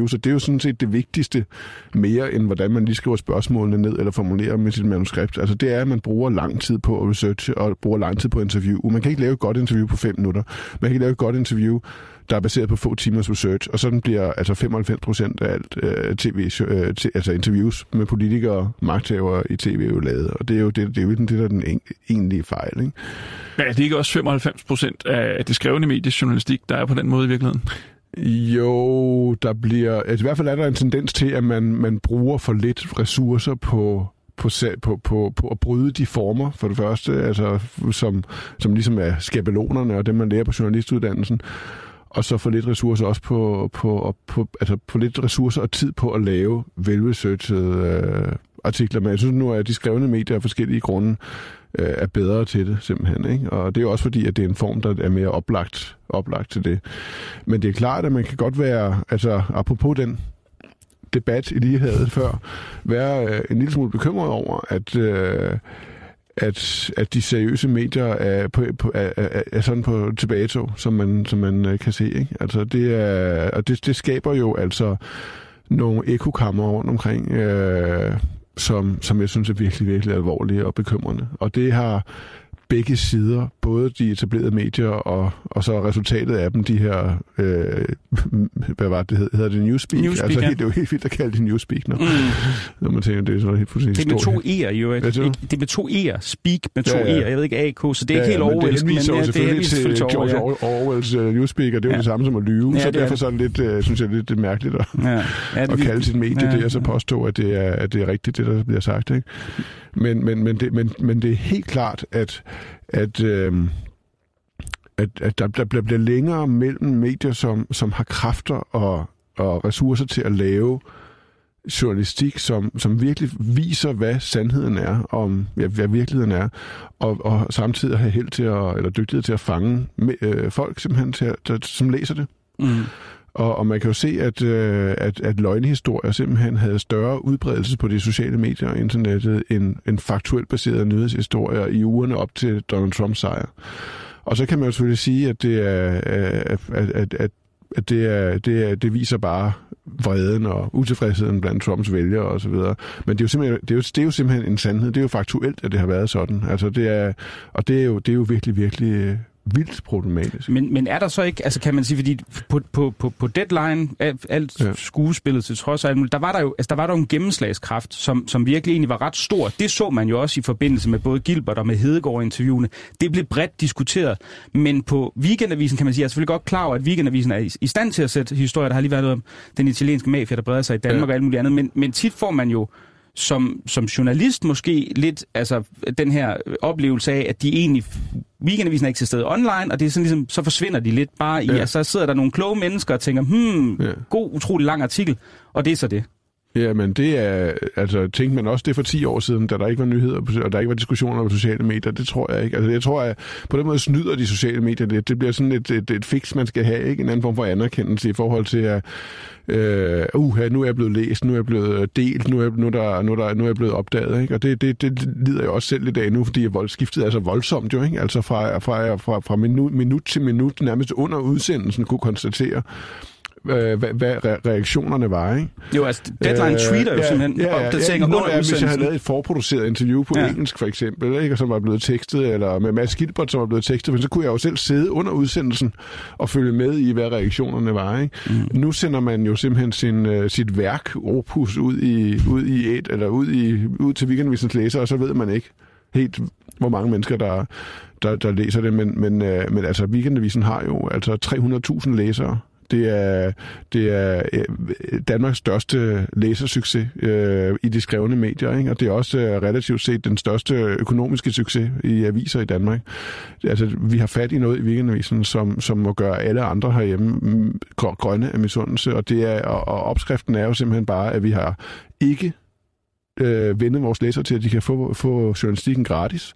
interviews, og det er jo sådan set det vigtigste, mere end hvordan man lige skriver spørgsmålene ned eller formulerer med sit manuskript. Altså det er, at man bruger lang tid på at researche og bruger lang tid på interview. Man kan ikke lave et godt interview på fem minutter. Man kan ikke lave et godt interview, der er baseret på få timers research, og sådan bliver altså femoghalvfems procent af alt øh, tv, øh, t- altså interviews med politikere, magthavere i tv jo lavet, og det er jo det, det, er jo det der er den egentlige fejl, ikke? Men er det ikke også femoghalvfems procent af det skrevne mediejournalistik, der er på den måde i virkeligheden? Jo, der bliver... Altså, i hvert fald er der en tendens til, at man, man bruger for lidt ressourcer på... På, på, på, på at bryde de former, for det første, altså, som, som ligesom er skabelonerne og det, man lærer på journalistuddannelsen, og så få lidt ressourcer også på, på, på, altså på lidt ressourcer og tid på at lave velresearchede øh, artikler. Men jeg synes nu, at de skrevne medier af forskellige grunde øh, er bedre til det, simpelthen. Ikke? Og det er jo også fordi, at det er en form, der er mere oplagt, oplagt til det. Men det er klart, at man kan godt være, altså apropos den debat, I lige havde før, være øh, en lille smule bekymret over, at, øh, at, at de seriøse medier er, på, på, er, er, er sådan på tilbagetog, som man, som man øh, kan se. Ikke? Altså, det, er, og det, det skaber jo altså nogle ekokammer rundt omkring, øh, som, som jeg synes er virkelig, virkelig alvorlige og bekymrende. Og det har begge sider, både de etablerede medier og, og så resultatet af dem, de her, øh, hvad var det, hedder det, Newspeak? Newspeak, altså, ja. Det er jo helt vildt at kalde det Newspeak, når, mm. når man tænker, det er sådan helt fuldstændig Det er med to historie. E'er, jo. Hvad siger du? Det er med to E'er. Speak med to Ja, ja. E'er. Jeg ved ikke A K, så det er Ja, ikke helt ja, men overvælsk, det henviser men jo ja, det er selvfølgelig henvist til til George George, ja. Orwells uh, Newspeak, og det er jo Ja. det samme som at lyve, Ja, så det er derfor så er det lidt, uh, synes jeg, lidt det mærkeligt at, Ja. Ja, at det, kalde sit medie ja, det, og så påstå, at det er, at det er rigtigt, det der bliver sagt. Ikke? Men, men, men, det, men, men det er helt klart, at, at øhm, at, at der, der bliver længere mellem medier, som, som har kræfter og, og ressourcer til at lave journalistik, som, som virkelig viser, hvad sandheden er, om ja, hvad virkeligheden er, og, og samtidig have held til at, eller dygtighed til at fange med, øh, folk, simpelthen, til, der, som læser det. Mm. Og, og man kan jo se, at, øh, at, at løgnehistorier simpelthen havde større udbredelse på de sociale medier og internettet, end, end faktuelt baserede nyhedshistorier i ugerne op til Donald Trumps sejr. Og så kan man jo selvfølgelig sige, at det er, at, at, at, at det, er, det, er, det viser bare vreden og utilfredsheden blandt Trumps vælgere og så videre. Men det er jo simpelthen, det er jo, det er jo simpelthen en sandhed. Det er jo faktuelt, at det har været sådan. Altså det er, og det er jo, det er jo virkelig, virkelig vildt problematisk. Men, men er der så ikke, altså kan man sige, fordi på, på, på, på Deadline, alt, alt ja. skuespillet til trods af alt muligt, der var der jo, altså der var der jo en gennemslagskraft, som, som virkelig egentlig var ret stor. Det så man jo også i forbindelse med både Gilbert og med Hedegaard-interviewene. Det blev bredt diskuteret, men på Weekendavisen kan man sige, jeg er selvfølgelig godt klar over, at Weekendavisen er i, i stand til at sætte historier, der har lige været noget om den italienske mafia, der breder sig i Danmark ja. og alt muligt andet, men, men tit får man jo Som, som journalist måske lidt altså den her oplevelse af, at de egentlig Weekendavisen er ikke til stede online, og det er sådan ligesom, så forsvinder de lidt bare i, ja. altså, så sidder der nogle kloge mennesker og tænker, hmm, ja. god, utrolig lang artikel, og det er så det. Ja, men det er, altså tænkte man også det for ti år siden, da der ikke var nyheder, og der ikke var diskussioner på sociale medier, det tror jeg ikke. Altså jeg tror, at på den måde snyder de sociale medier lidt. Det bliver sådan et, et, et fix, man skal have, ikke? En anden form for anerkendelse i forhold til, at øh, uh, nu er jeg blevet læst, nu er jeg blevet delt, nu er, nu er, der, nu er, der, nu er jeg blevet opdaget, ikke? Og det, det, det lider jeg også selv lidt af nu, fordi voldskiftet er så voldsomt jo, ikke? Altså fra, fra, fra, fra minut, minut til minut, nærmest under udsendelsen, kunne konstatere, Hvad, hvad reaktionerne var, ikke? Jo, altså Deadline øh, tweeter jo ja, simpelthen ja, ja, opdateringer ja, under ja, udsendelsen. Hvis jeg havde lavet et forproduceret interview på ja. engelsk, for eksempel, ikke, og som var blevet tekstet, eller med Mads Gilbert, som var blevet tekstet, så kunne jeg jo selv sidde under udsendelsen og følge med i, hvad reaktionerne var, ikke? Mm. Nu sender man jo simpelthen sin, uh, sit værk, opus, ud i, ud i et, eller ud, i, ud til Weekendavisens læser, og så ved man ikke helt, hvor mange mennesker, der, der, der læser det. Men, men, uh, men altså, Weekendavisen har jo altså tre hundrede tusind læsere. Det er, det er Danmarks største læsersucces øh, i de skrevne medier, ikke? Og det er også øh, relativt set den største økonomiske succes i aviser i Danmark. Altså, vi har fat i noget i Weekendavisen, som, som må gøre alle andre herhjemme grønne af misundelse, og, det er, og, og opskriften er jo simpelthen bare, at vi har ikke øh, vendet vores læsere til, at de kan få, få journalistikken gratis.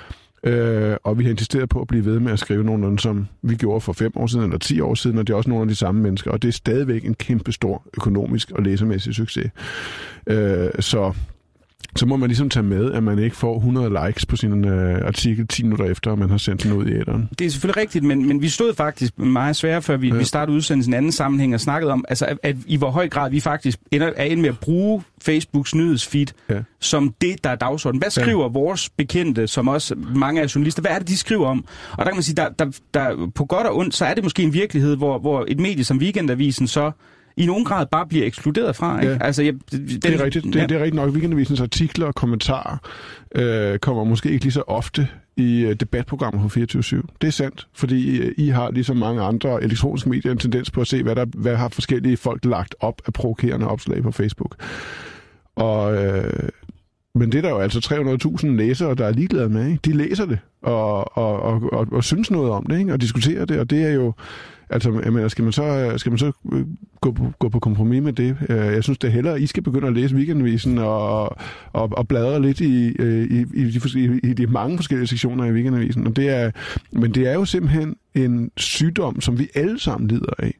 Øh, og vi har insisteret på at blive ved med at skrive nogenlunde, som vi gjorde for fem år siden eller ti år siden, og det er også nogle af de samme mennesker, og det er stadigvæk en kæmpe stor økonomisk og læsermæssig succes. Øh, så så må man ligesom tage med, at man ikke får hundrede likes på sin øh, artikel ti minutter efter, at man har sendt den ud i æteren. Det er selvfølgelig rigtigt, men, men vi stod faktisk meget svære, før vi, ja. vi startede udsendelsen i en anden sammenhæng og snakkede om, altså, at, at i hvor høj grad vi faktisk ender, er inde med at bruge Facebooks nyhedsfeed ja. som det, der er dagsordenen. Hvad skriver ja. vores bekendte, som også mange af journalister, hvad er det, de skriver om? Og der kan man sige, der, der, der, på godt og ondt, så er det måske en virkelighed, hvor, hvor et medie som Weekendavisen så i nogen grad bare bliver ekskluderet fra, ikke? Ja. Altså, jeg, den, det er rigtigt. Det, ja. det er rigtigt nok. Weekendavisens artikler og kommentarer øh, kommer måske ikke lige så ofte i øh, debatprogrammer på fireogtyve syv. Det er sandt, fordi øh, I har ligesom mange andre elektroniske medier en tendens på at se, hvad der hvad har forskellige folk lagt op af provokerende opslag på Facebook. Og øh, men det er der jo altså tre hundrede tusind læsere, der er ligeglade med, ikke? De læser det og, og, og, og, og synes noget om det, ikke? Og diskuterer det, og det er jo altså, jeg mener, skal man så, skal man så gå, på, gå på kompromis med det? Jeg synes, det er hellere, at I skal begynde at læse Weekendavisen og, og, og bladre lidt i, i, i, de, i de mange forskellige sektioner i Weekendavisen. Og det er, men det er jo simpelthen en sygdom, som vi alle sammen lider af.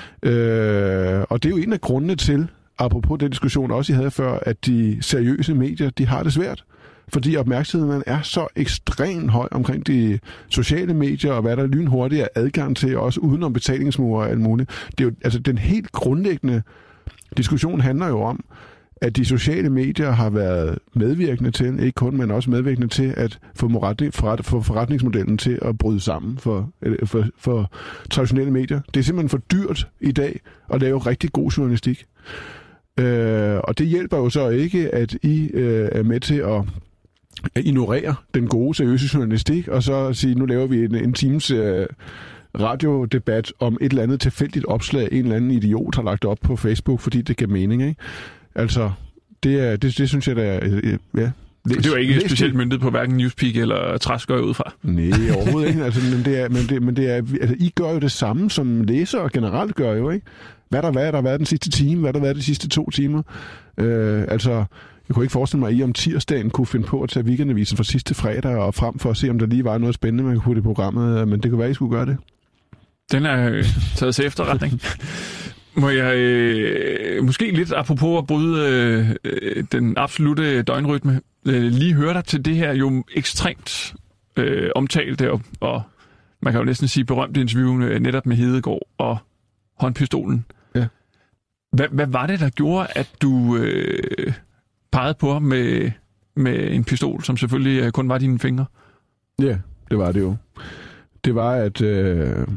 Øh, og det er jo en af grundene til, apropos den diskussion også I havde før, at de seriøse medier, de har det svært. Fordi opmærksomheden er så ekstremt høj omkring de sociale medier, og hvad der lynhurtigt er adgang til, også udenom betalingsmure og alt muligt. Det er jo, altså, den helt grundlæggende diskussion handler jo om, at de sociale medier har været medvirkende til, ikke kun, men også medvirkende til at få, forretning, få forretningsmodellen til at bryde sammen for, for, for traditionelle medier. Det er simpelthen for dyrt i dag at lave rigtig god journalistik. Øh, og det hjælper jo så ikke, at I øh, er med til at ignorere den gode, seriøse journalistik, og så sige, nu laver vi en, en times øh, radiodebat om et eller andet tilfældigt opslag, en eller anden idiot har lagt op på Facebook, fordi det giver mening, ikke? Altså, det, er, det, det synes jeg, der er... Øh, ja. Læs, det var ikke specielt myndet på hverken Newspeak eller Træskøj udefra. Nej, overhovedet ikke. Altså, men det er, men det, men det er, altså, I gør jo det samme, som læsere generelt gør jo, ikke? Hvad der, hvad der har været den sidste time? Hvad der har været de sidste to timer? Øh, altså, jeg kunne ikke forestille mig, at I om tirsdagen kunne finde på at tage Weekendavisen fra sidste fredag og frem for at se, om der lige var noget spændende, man kunne putte i programmet. Men det kunne være, at I skulle gøre det. Den er øh, taget til efterretning. Må jeg øh, måske lidt apropos at bryde øh, den absolute døgnrytme, øh, lige høre dig til det her jo ekstremt øh, omtalte og, og man kan jo næsten sige berømte interview øh, netop med Hedegaard og håndpistolen. Ja. Hvad, hvad var det, der gjorde, at du øh, pegede på ham med, med en pistol, som selvfølgelig øh, kun var dine fingre? Ja, det var det jo. Det var, at... Øh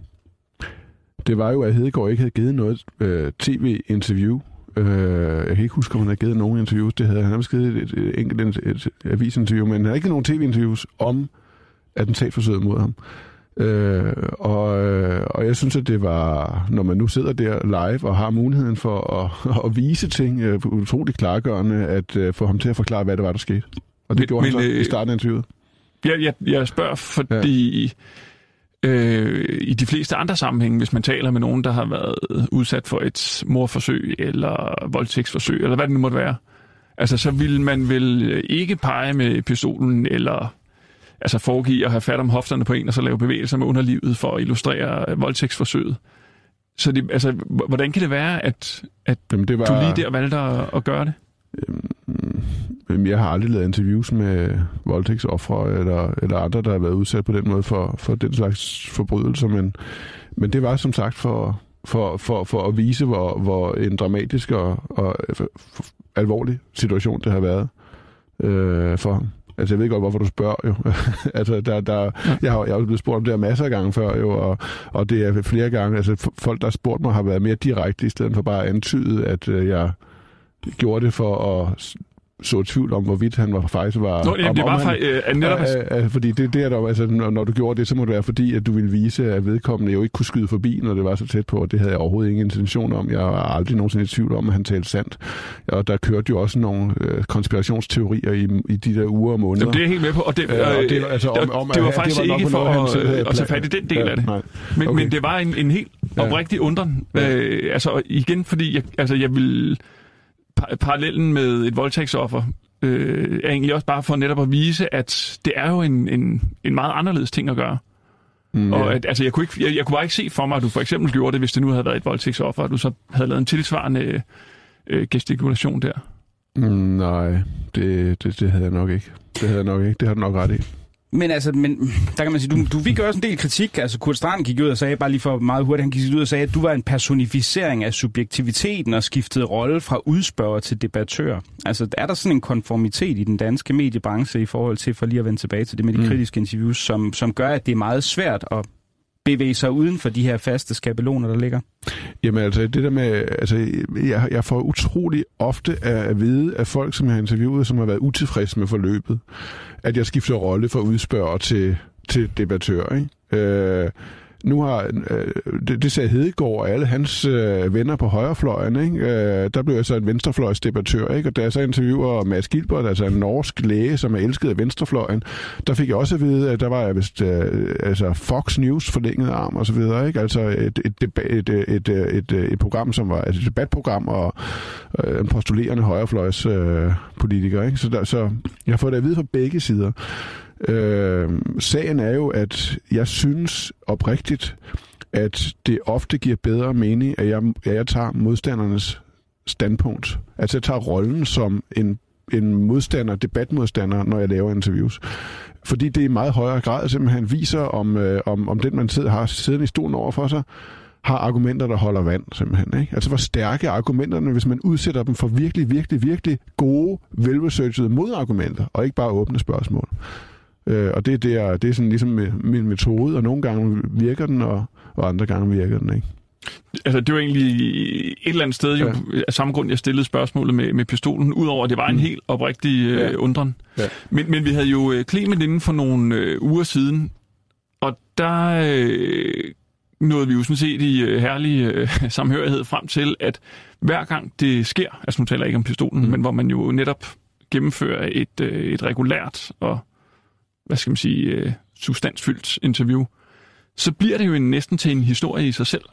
Det var jo, at Hedegaard ikke havde givet noget øh, tv-interview. Øh, jeg kan ikke huske, om han havde givet nogen interviews. Det havde han havde givet et, et enkelt et, et avisinterview, men han havde ikke nogen tv-interviews om attentatforsøget mod ham. Øh, og, og jeg synes, at det var, når man nu sidder der live og har muligheden for at, at vise ting øh, utroligt klargørende, at øh, få ham til at forklare, hvad det var, der skete. Og det men, gjorde men, han så øh, i starten af interviewet. Jeg, jeg, jeg spørger, fordi... Ja. Øh, i de fleste andre sammenhænge, hvis man taler med nogen, der har været udsat for et mordforsøg eller voldtægtsforsøg, eller hvad det nu måtte være, altså så vil man vel ikke pege med pistolen, eller altså foregive at have fat om hofterne på en, og så lave bevægelser med underlivet for at illustrere voldtægtsforsøget. Så det, altså, hvordan kan det være, at, at Jamen, det var... du lige der valgte at, at gøre det? Jeg har aldrig lavet interviews med voldtægtsoffere eller, eller andre, der har været udsat på den måde for, for den slags forbrydelser, men, men det var som sagt for, for, for, for at vise, hvor, hvor en dramatisk og, og alvorlig situation det har været øh, for ham. Altså, jeg ved godt, hvorfor du spørger jo. altså, der, der, ja. jeg, har, jeg har blevet spurgt om det her masser af gange før jo, og, og det er flere gange. Altså, folk, der har spurgt mig, har været mere direkte, i stedet for bare at antyde, at øh, jeg gjorde det for at så tvivl om, hvorvidt han var faktisk var... Nå, jamen, det var faktisk... Øh, netop... øh, øh, fordi det, det er der, altså, når, når du gjorde det, så må det være fordi, at du ville vise, at vedkommende jo ikke kunne skyde forbi, når det var så tæt på, og det havde jeg overhovedet ingen intention om. Jeg var aldrig nogensinde i tvivl om, at han talte sandt. Og der kørte jo også nogle øh, konspirationsteorier i, i de der uger og måneder. Jamen, det er helt med på, og det, øh, og det, altså, om, om, det var faktisk det var ikke for at, at, at tage fat i den del ja, af det. Nej. Men, okay. men det var en, en helt oprigtig undren. Ja. Øh, altså igen, fordi jeg, altså, jeg vil... Parallellen med et voldtægtsoffer øh, er egentlig også bare for netop at vise, at det er jo en, en, en meget anderledes ting at gøre. Mm, og at, altså, jeg, kunne ikke, jeg, jeg kunne bare ikke se for mig, at du for eksempel gjorde det, hvis det nu havde været et voldtægtsoffer, og du så havde lavet en tilsvarende øh, gestikulation der. Mm, nej, det, det, det havde jeg nok ikke. Det havde jeg nok ikke. Det har du nok ret i. Men altså, men, der kan man sige, du, du fik også en del kritik. Altså, Kurt Strand gik ud og sagde, bare lige for meget hurtigt, han gik ud og sagde, at du var en personificering af subjektiviteten og skiftede rolle fra udspørger til debattør. Altså, er der sådan en konformitet i den danske mediebranche i forhold til, for lige at vende tilbage til det med de mm. kritiske interviews, som, som gør, at det er meget svært at bevæge sig uden for de her faste skabeloner, der ligger? Jamen altså, det der med, altså, jeg, jeg får utrolig ofte at, at vide af folk, som jeg har interviewet, som har været utilfredse med forløbet, at jeg skifter rolle fra udspørger til, til debattør, ikke? Øh, nu har, øh, det, det sagde Hedegaard og alle hans øh, venner på højrefløjen, ikke? Øh, der blev jeg så en venstrefløjsdebattør, ikke? Og da jeg så interviewer Mads Gilbert, altså en norsk læge, som er elsket af venstrefløjen, der fik jeg også at vide, at der var vist øh, altså Fox News forlænget arm og så videre, ikke? Altså et, et, et, et, et, et, et program, som var altså et debatprogram og øh, en postulerende højrefløjs øh, politiker, ikke? Så, der, så jeg får det at vide fra begge sider. Øh, sagen er jo, at jeg synes oprigtigt, at det ofte giver bedre mening, at jeg, at jeg tager modstandernes standpunkt. Altså jeg tager rollen som en, en modstander, debatmodstander, når jeg laver interviews. Fordi det i meget højere grad simpelthen viser, om, øh, om, om den man sidder, har siddende i stolen over for sig, har argumenter, der holder vand, simpelthen. Ikke? Altså hvor stærke argumenterne, hvis man udsætter dem for virkelig, virkelig, virkelig gode, velresearchede modargumenter, og ikke bare åbne spørgsmål. Øh, og det, det, er, det er sådan ligesom min metode, og nogle gange virker den, og, og andre gange virker den ikke. Altså, det var egentlig et eller andet sted jo, ja. af samme grund, jeg stillede spørgsmålet med, med pistolen, udover at det var en mm. helt oprigtig øh, ja. undren. Ja. Men, men vi havde jo øh, Clement inden for nogle øh, uger siden, og der øh, nåede vi jo sådan set i øh, herlig øh, samhørighed frem til, at hver gang det sker, altså nu taler jeg ikke om pistolen, mm. men hvor man jo netop gennemfører et, øh, et regulært og hvad skal man sige, øh, substansfyldt interview, så bliver det jo en, næsten til en historie i sig selv.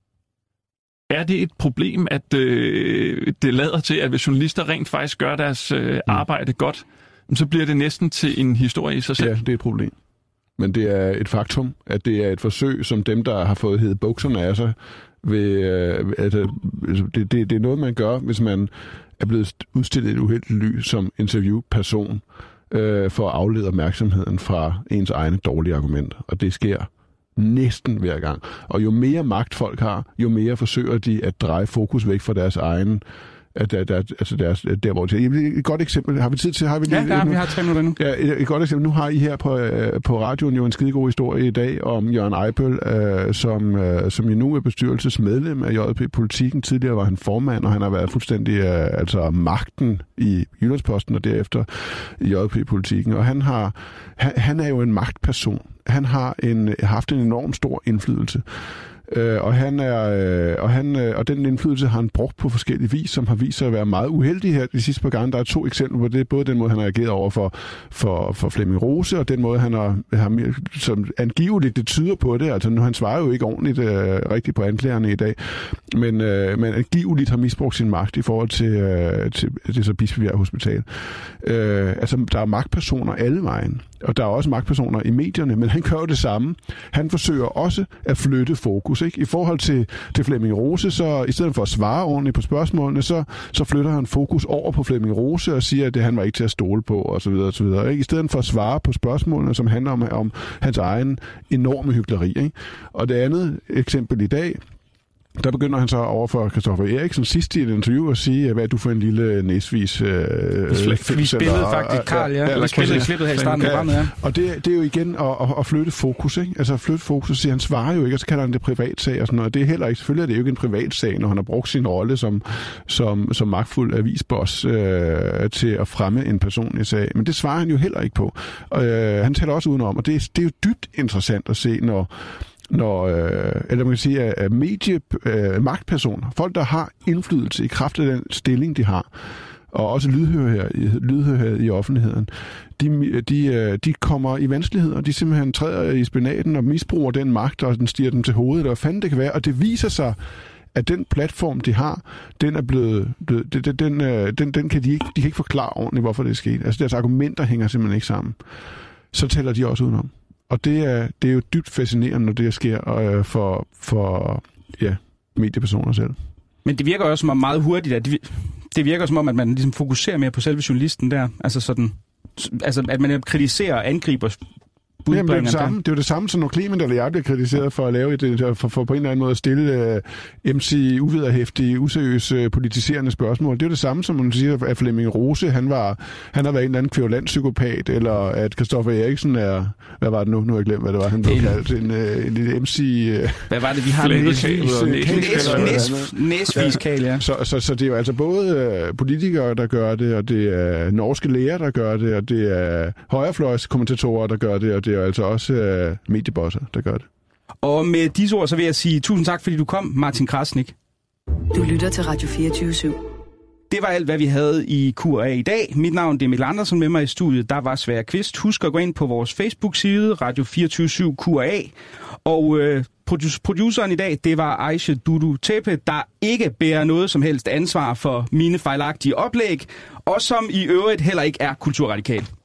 Er det et problem, at øh, det lader til, at hvis journalister rent faktisk gør deres øh, arbejde mm. godt, så bliver det næsten til en historie i sig selv? Ja, det er et problem. Men det er et faktum, at det er et forsøg, som dem, der har fået heddet bukserne af sig, ved, øh, at, det, det, det er noget, man gør, hvis man er blevet udstillet et uheldigt lys som interviewperson, øh, for at aflede opmærksomheden fra ens egne dårlige argumenter. Og det sker næsten hver gang. Og jo mere magt folk har, jo mere forsøger de at dreje fokus væk fra deres egen, at der, der, altså deres, der hvor til. Et godt eksempel. Har vi tid til? Har vi lige, ja, der, vi har tre minutter nu. Ja, et, et godt eksempel. Nu har I her på, på radioen jo en skidegod historie i dag om Jørgen Ejbøl, øh, som, øh, som jo nu er bestyrelsesmedlem af J P Politikken. Tidligere var han formand, og han har været fuldstændig øh, altså magten i Jyllandsposten og derefter i J P Politikken. Og han, har, han, han er jo en magtperson. Han har en, haft en enorm stor indflydelse. Øh, og, han er, øh, og, han, øh, og den indflydelse har han brugt på forskellige vis, som har vist sig at være meget uheldig her de sidste par gange. Der er to eksempler på det. Både den måde, han har reageret over for, for, for Flemming Rose, og den måde, han har, har som angiveligt det tyder på det. Altså nu, han svarer jo ikke ordentligt øh, rigtigt på anklagerne i dag, men, øh, men angiveligt har misbrugt sin magt i forhold til, øh, til, til så Bispebjerg Hospital. Øh, altså, der er magtpersoner alle vejen, og der er også magtpersoner i medierne, men han gør jo det samme. Han forsøger også at flytte fokus. Ikke? I forhold til, til Flemming Rose, så i stedet for at svare ordentligt på spørgsmålene, så, så flytter han fokus over på Flemming Rose og siger, at det, han var ikke til at stole på, og så videre, og så videre. Ikke? I stedet for at svare på spørgsmålene, som handler om, om hans egen enorme hykleri. Ikke? Og det andet eksempel i dag, der begynder han så over for Christoffer Eriksen sidst i et interview at sige, hvad er du for en lille næsvis... Øh, vi spillede faktisk Karl, ja. Eller spillede klippet her i starten af programmet, ja. Og det, det er jo igen at, at, at flytte fokus, ikke? Altså at flytte fokus, så han svarer jo ikke, og så kalder han det privatsag og sådan noget. Det er heller ikke, selvfølgelig er det jo ikke en privatsag, når han har brugt sin rolle som, som, som magtfuld avisboss øh, til at fremme en personlig sag. Men det svarer han jo heller ikke på. Og, øh, han taler også udenom, og det, det er jo dybt interessant at se, når når, øh, eller man kan sige, at medie, øh, magtpersoner, folk, der har indflydelse i kraft af den stilling, de har, og også lydhørhed, lydhørhed i offentligheden, de, de, de kommer i vanskeligheder, de simpelthen træder i spinaten og misbruger den magt, og den stiger dem til hovedet, eller hvad fanden det kan være, og det viser sig, at den platform, de har, den er blevet, blevet den, den, den, den kan de ikke, de kan ikke forklare ordentligt, hvorfor det er sket. Altså deres argumenter hænger simpelthen ikke sammen. Så tæller de også udenom. Og det er, det er jo dybt fascinerende, når det sker øh, for, for ja, mediepersoner selv. Men det virker også som meget hurtigt, at de, det virker som om, at man ligesom fokuserer mere på selve journalisten der. Altså sådan, altså at man kritiserer og angriber Jamen, det, er det, samme, det er jo det samme, som når Clement eller jeg bliver kritiseret for at lave et, for, for på en eller anden måde at stille uh, M C uvederhæftige, useriøse, politiserende spørgsmål. Det er jo det samme, som man siger, at Flemming Rose, han, var, han har været en eller anden kvævlant psykopat, eller at Christoffer Eriksen er, hvad var det nu? Nu har jeg glemt, hvad det var, han blev kaldt. En, uh, en lille M C... Uh, hvad var det, vi har? Næsviskal, ja. Så, så, så det er jo altså både uh, politikere, der gør det, og det er norske læger, der gør det, og det er højrefløjskommentatorer, der gør det, og det er altså også øh, mediebosser, der gør det. Og med disse ord, så vil jeg sige tusind tak, fordi du kom, Martin Krasnik. Du lytter til Radio fireogtyve syv. Det var alt, hvad vi havde i Q og A i dag. Mit navn det er Mikkel Andersen, med mig i studiet. Der var Sverre Kvist. Husk at gå ind på vores Facebook-side, Radio fireogtyve syv Q og A. Og øh, produceren i dag, det var Aisha Dudu Tepe, der ikke bærer noget som helst ansvar for mine fejlagtige oplæg, og som i øvrigt heller ikke er kulturradikal.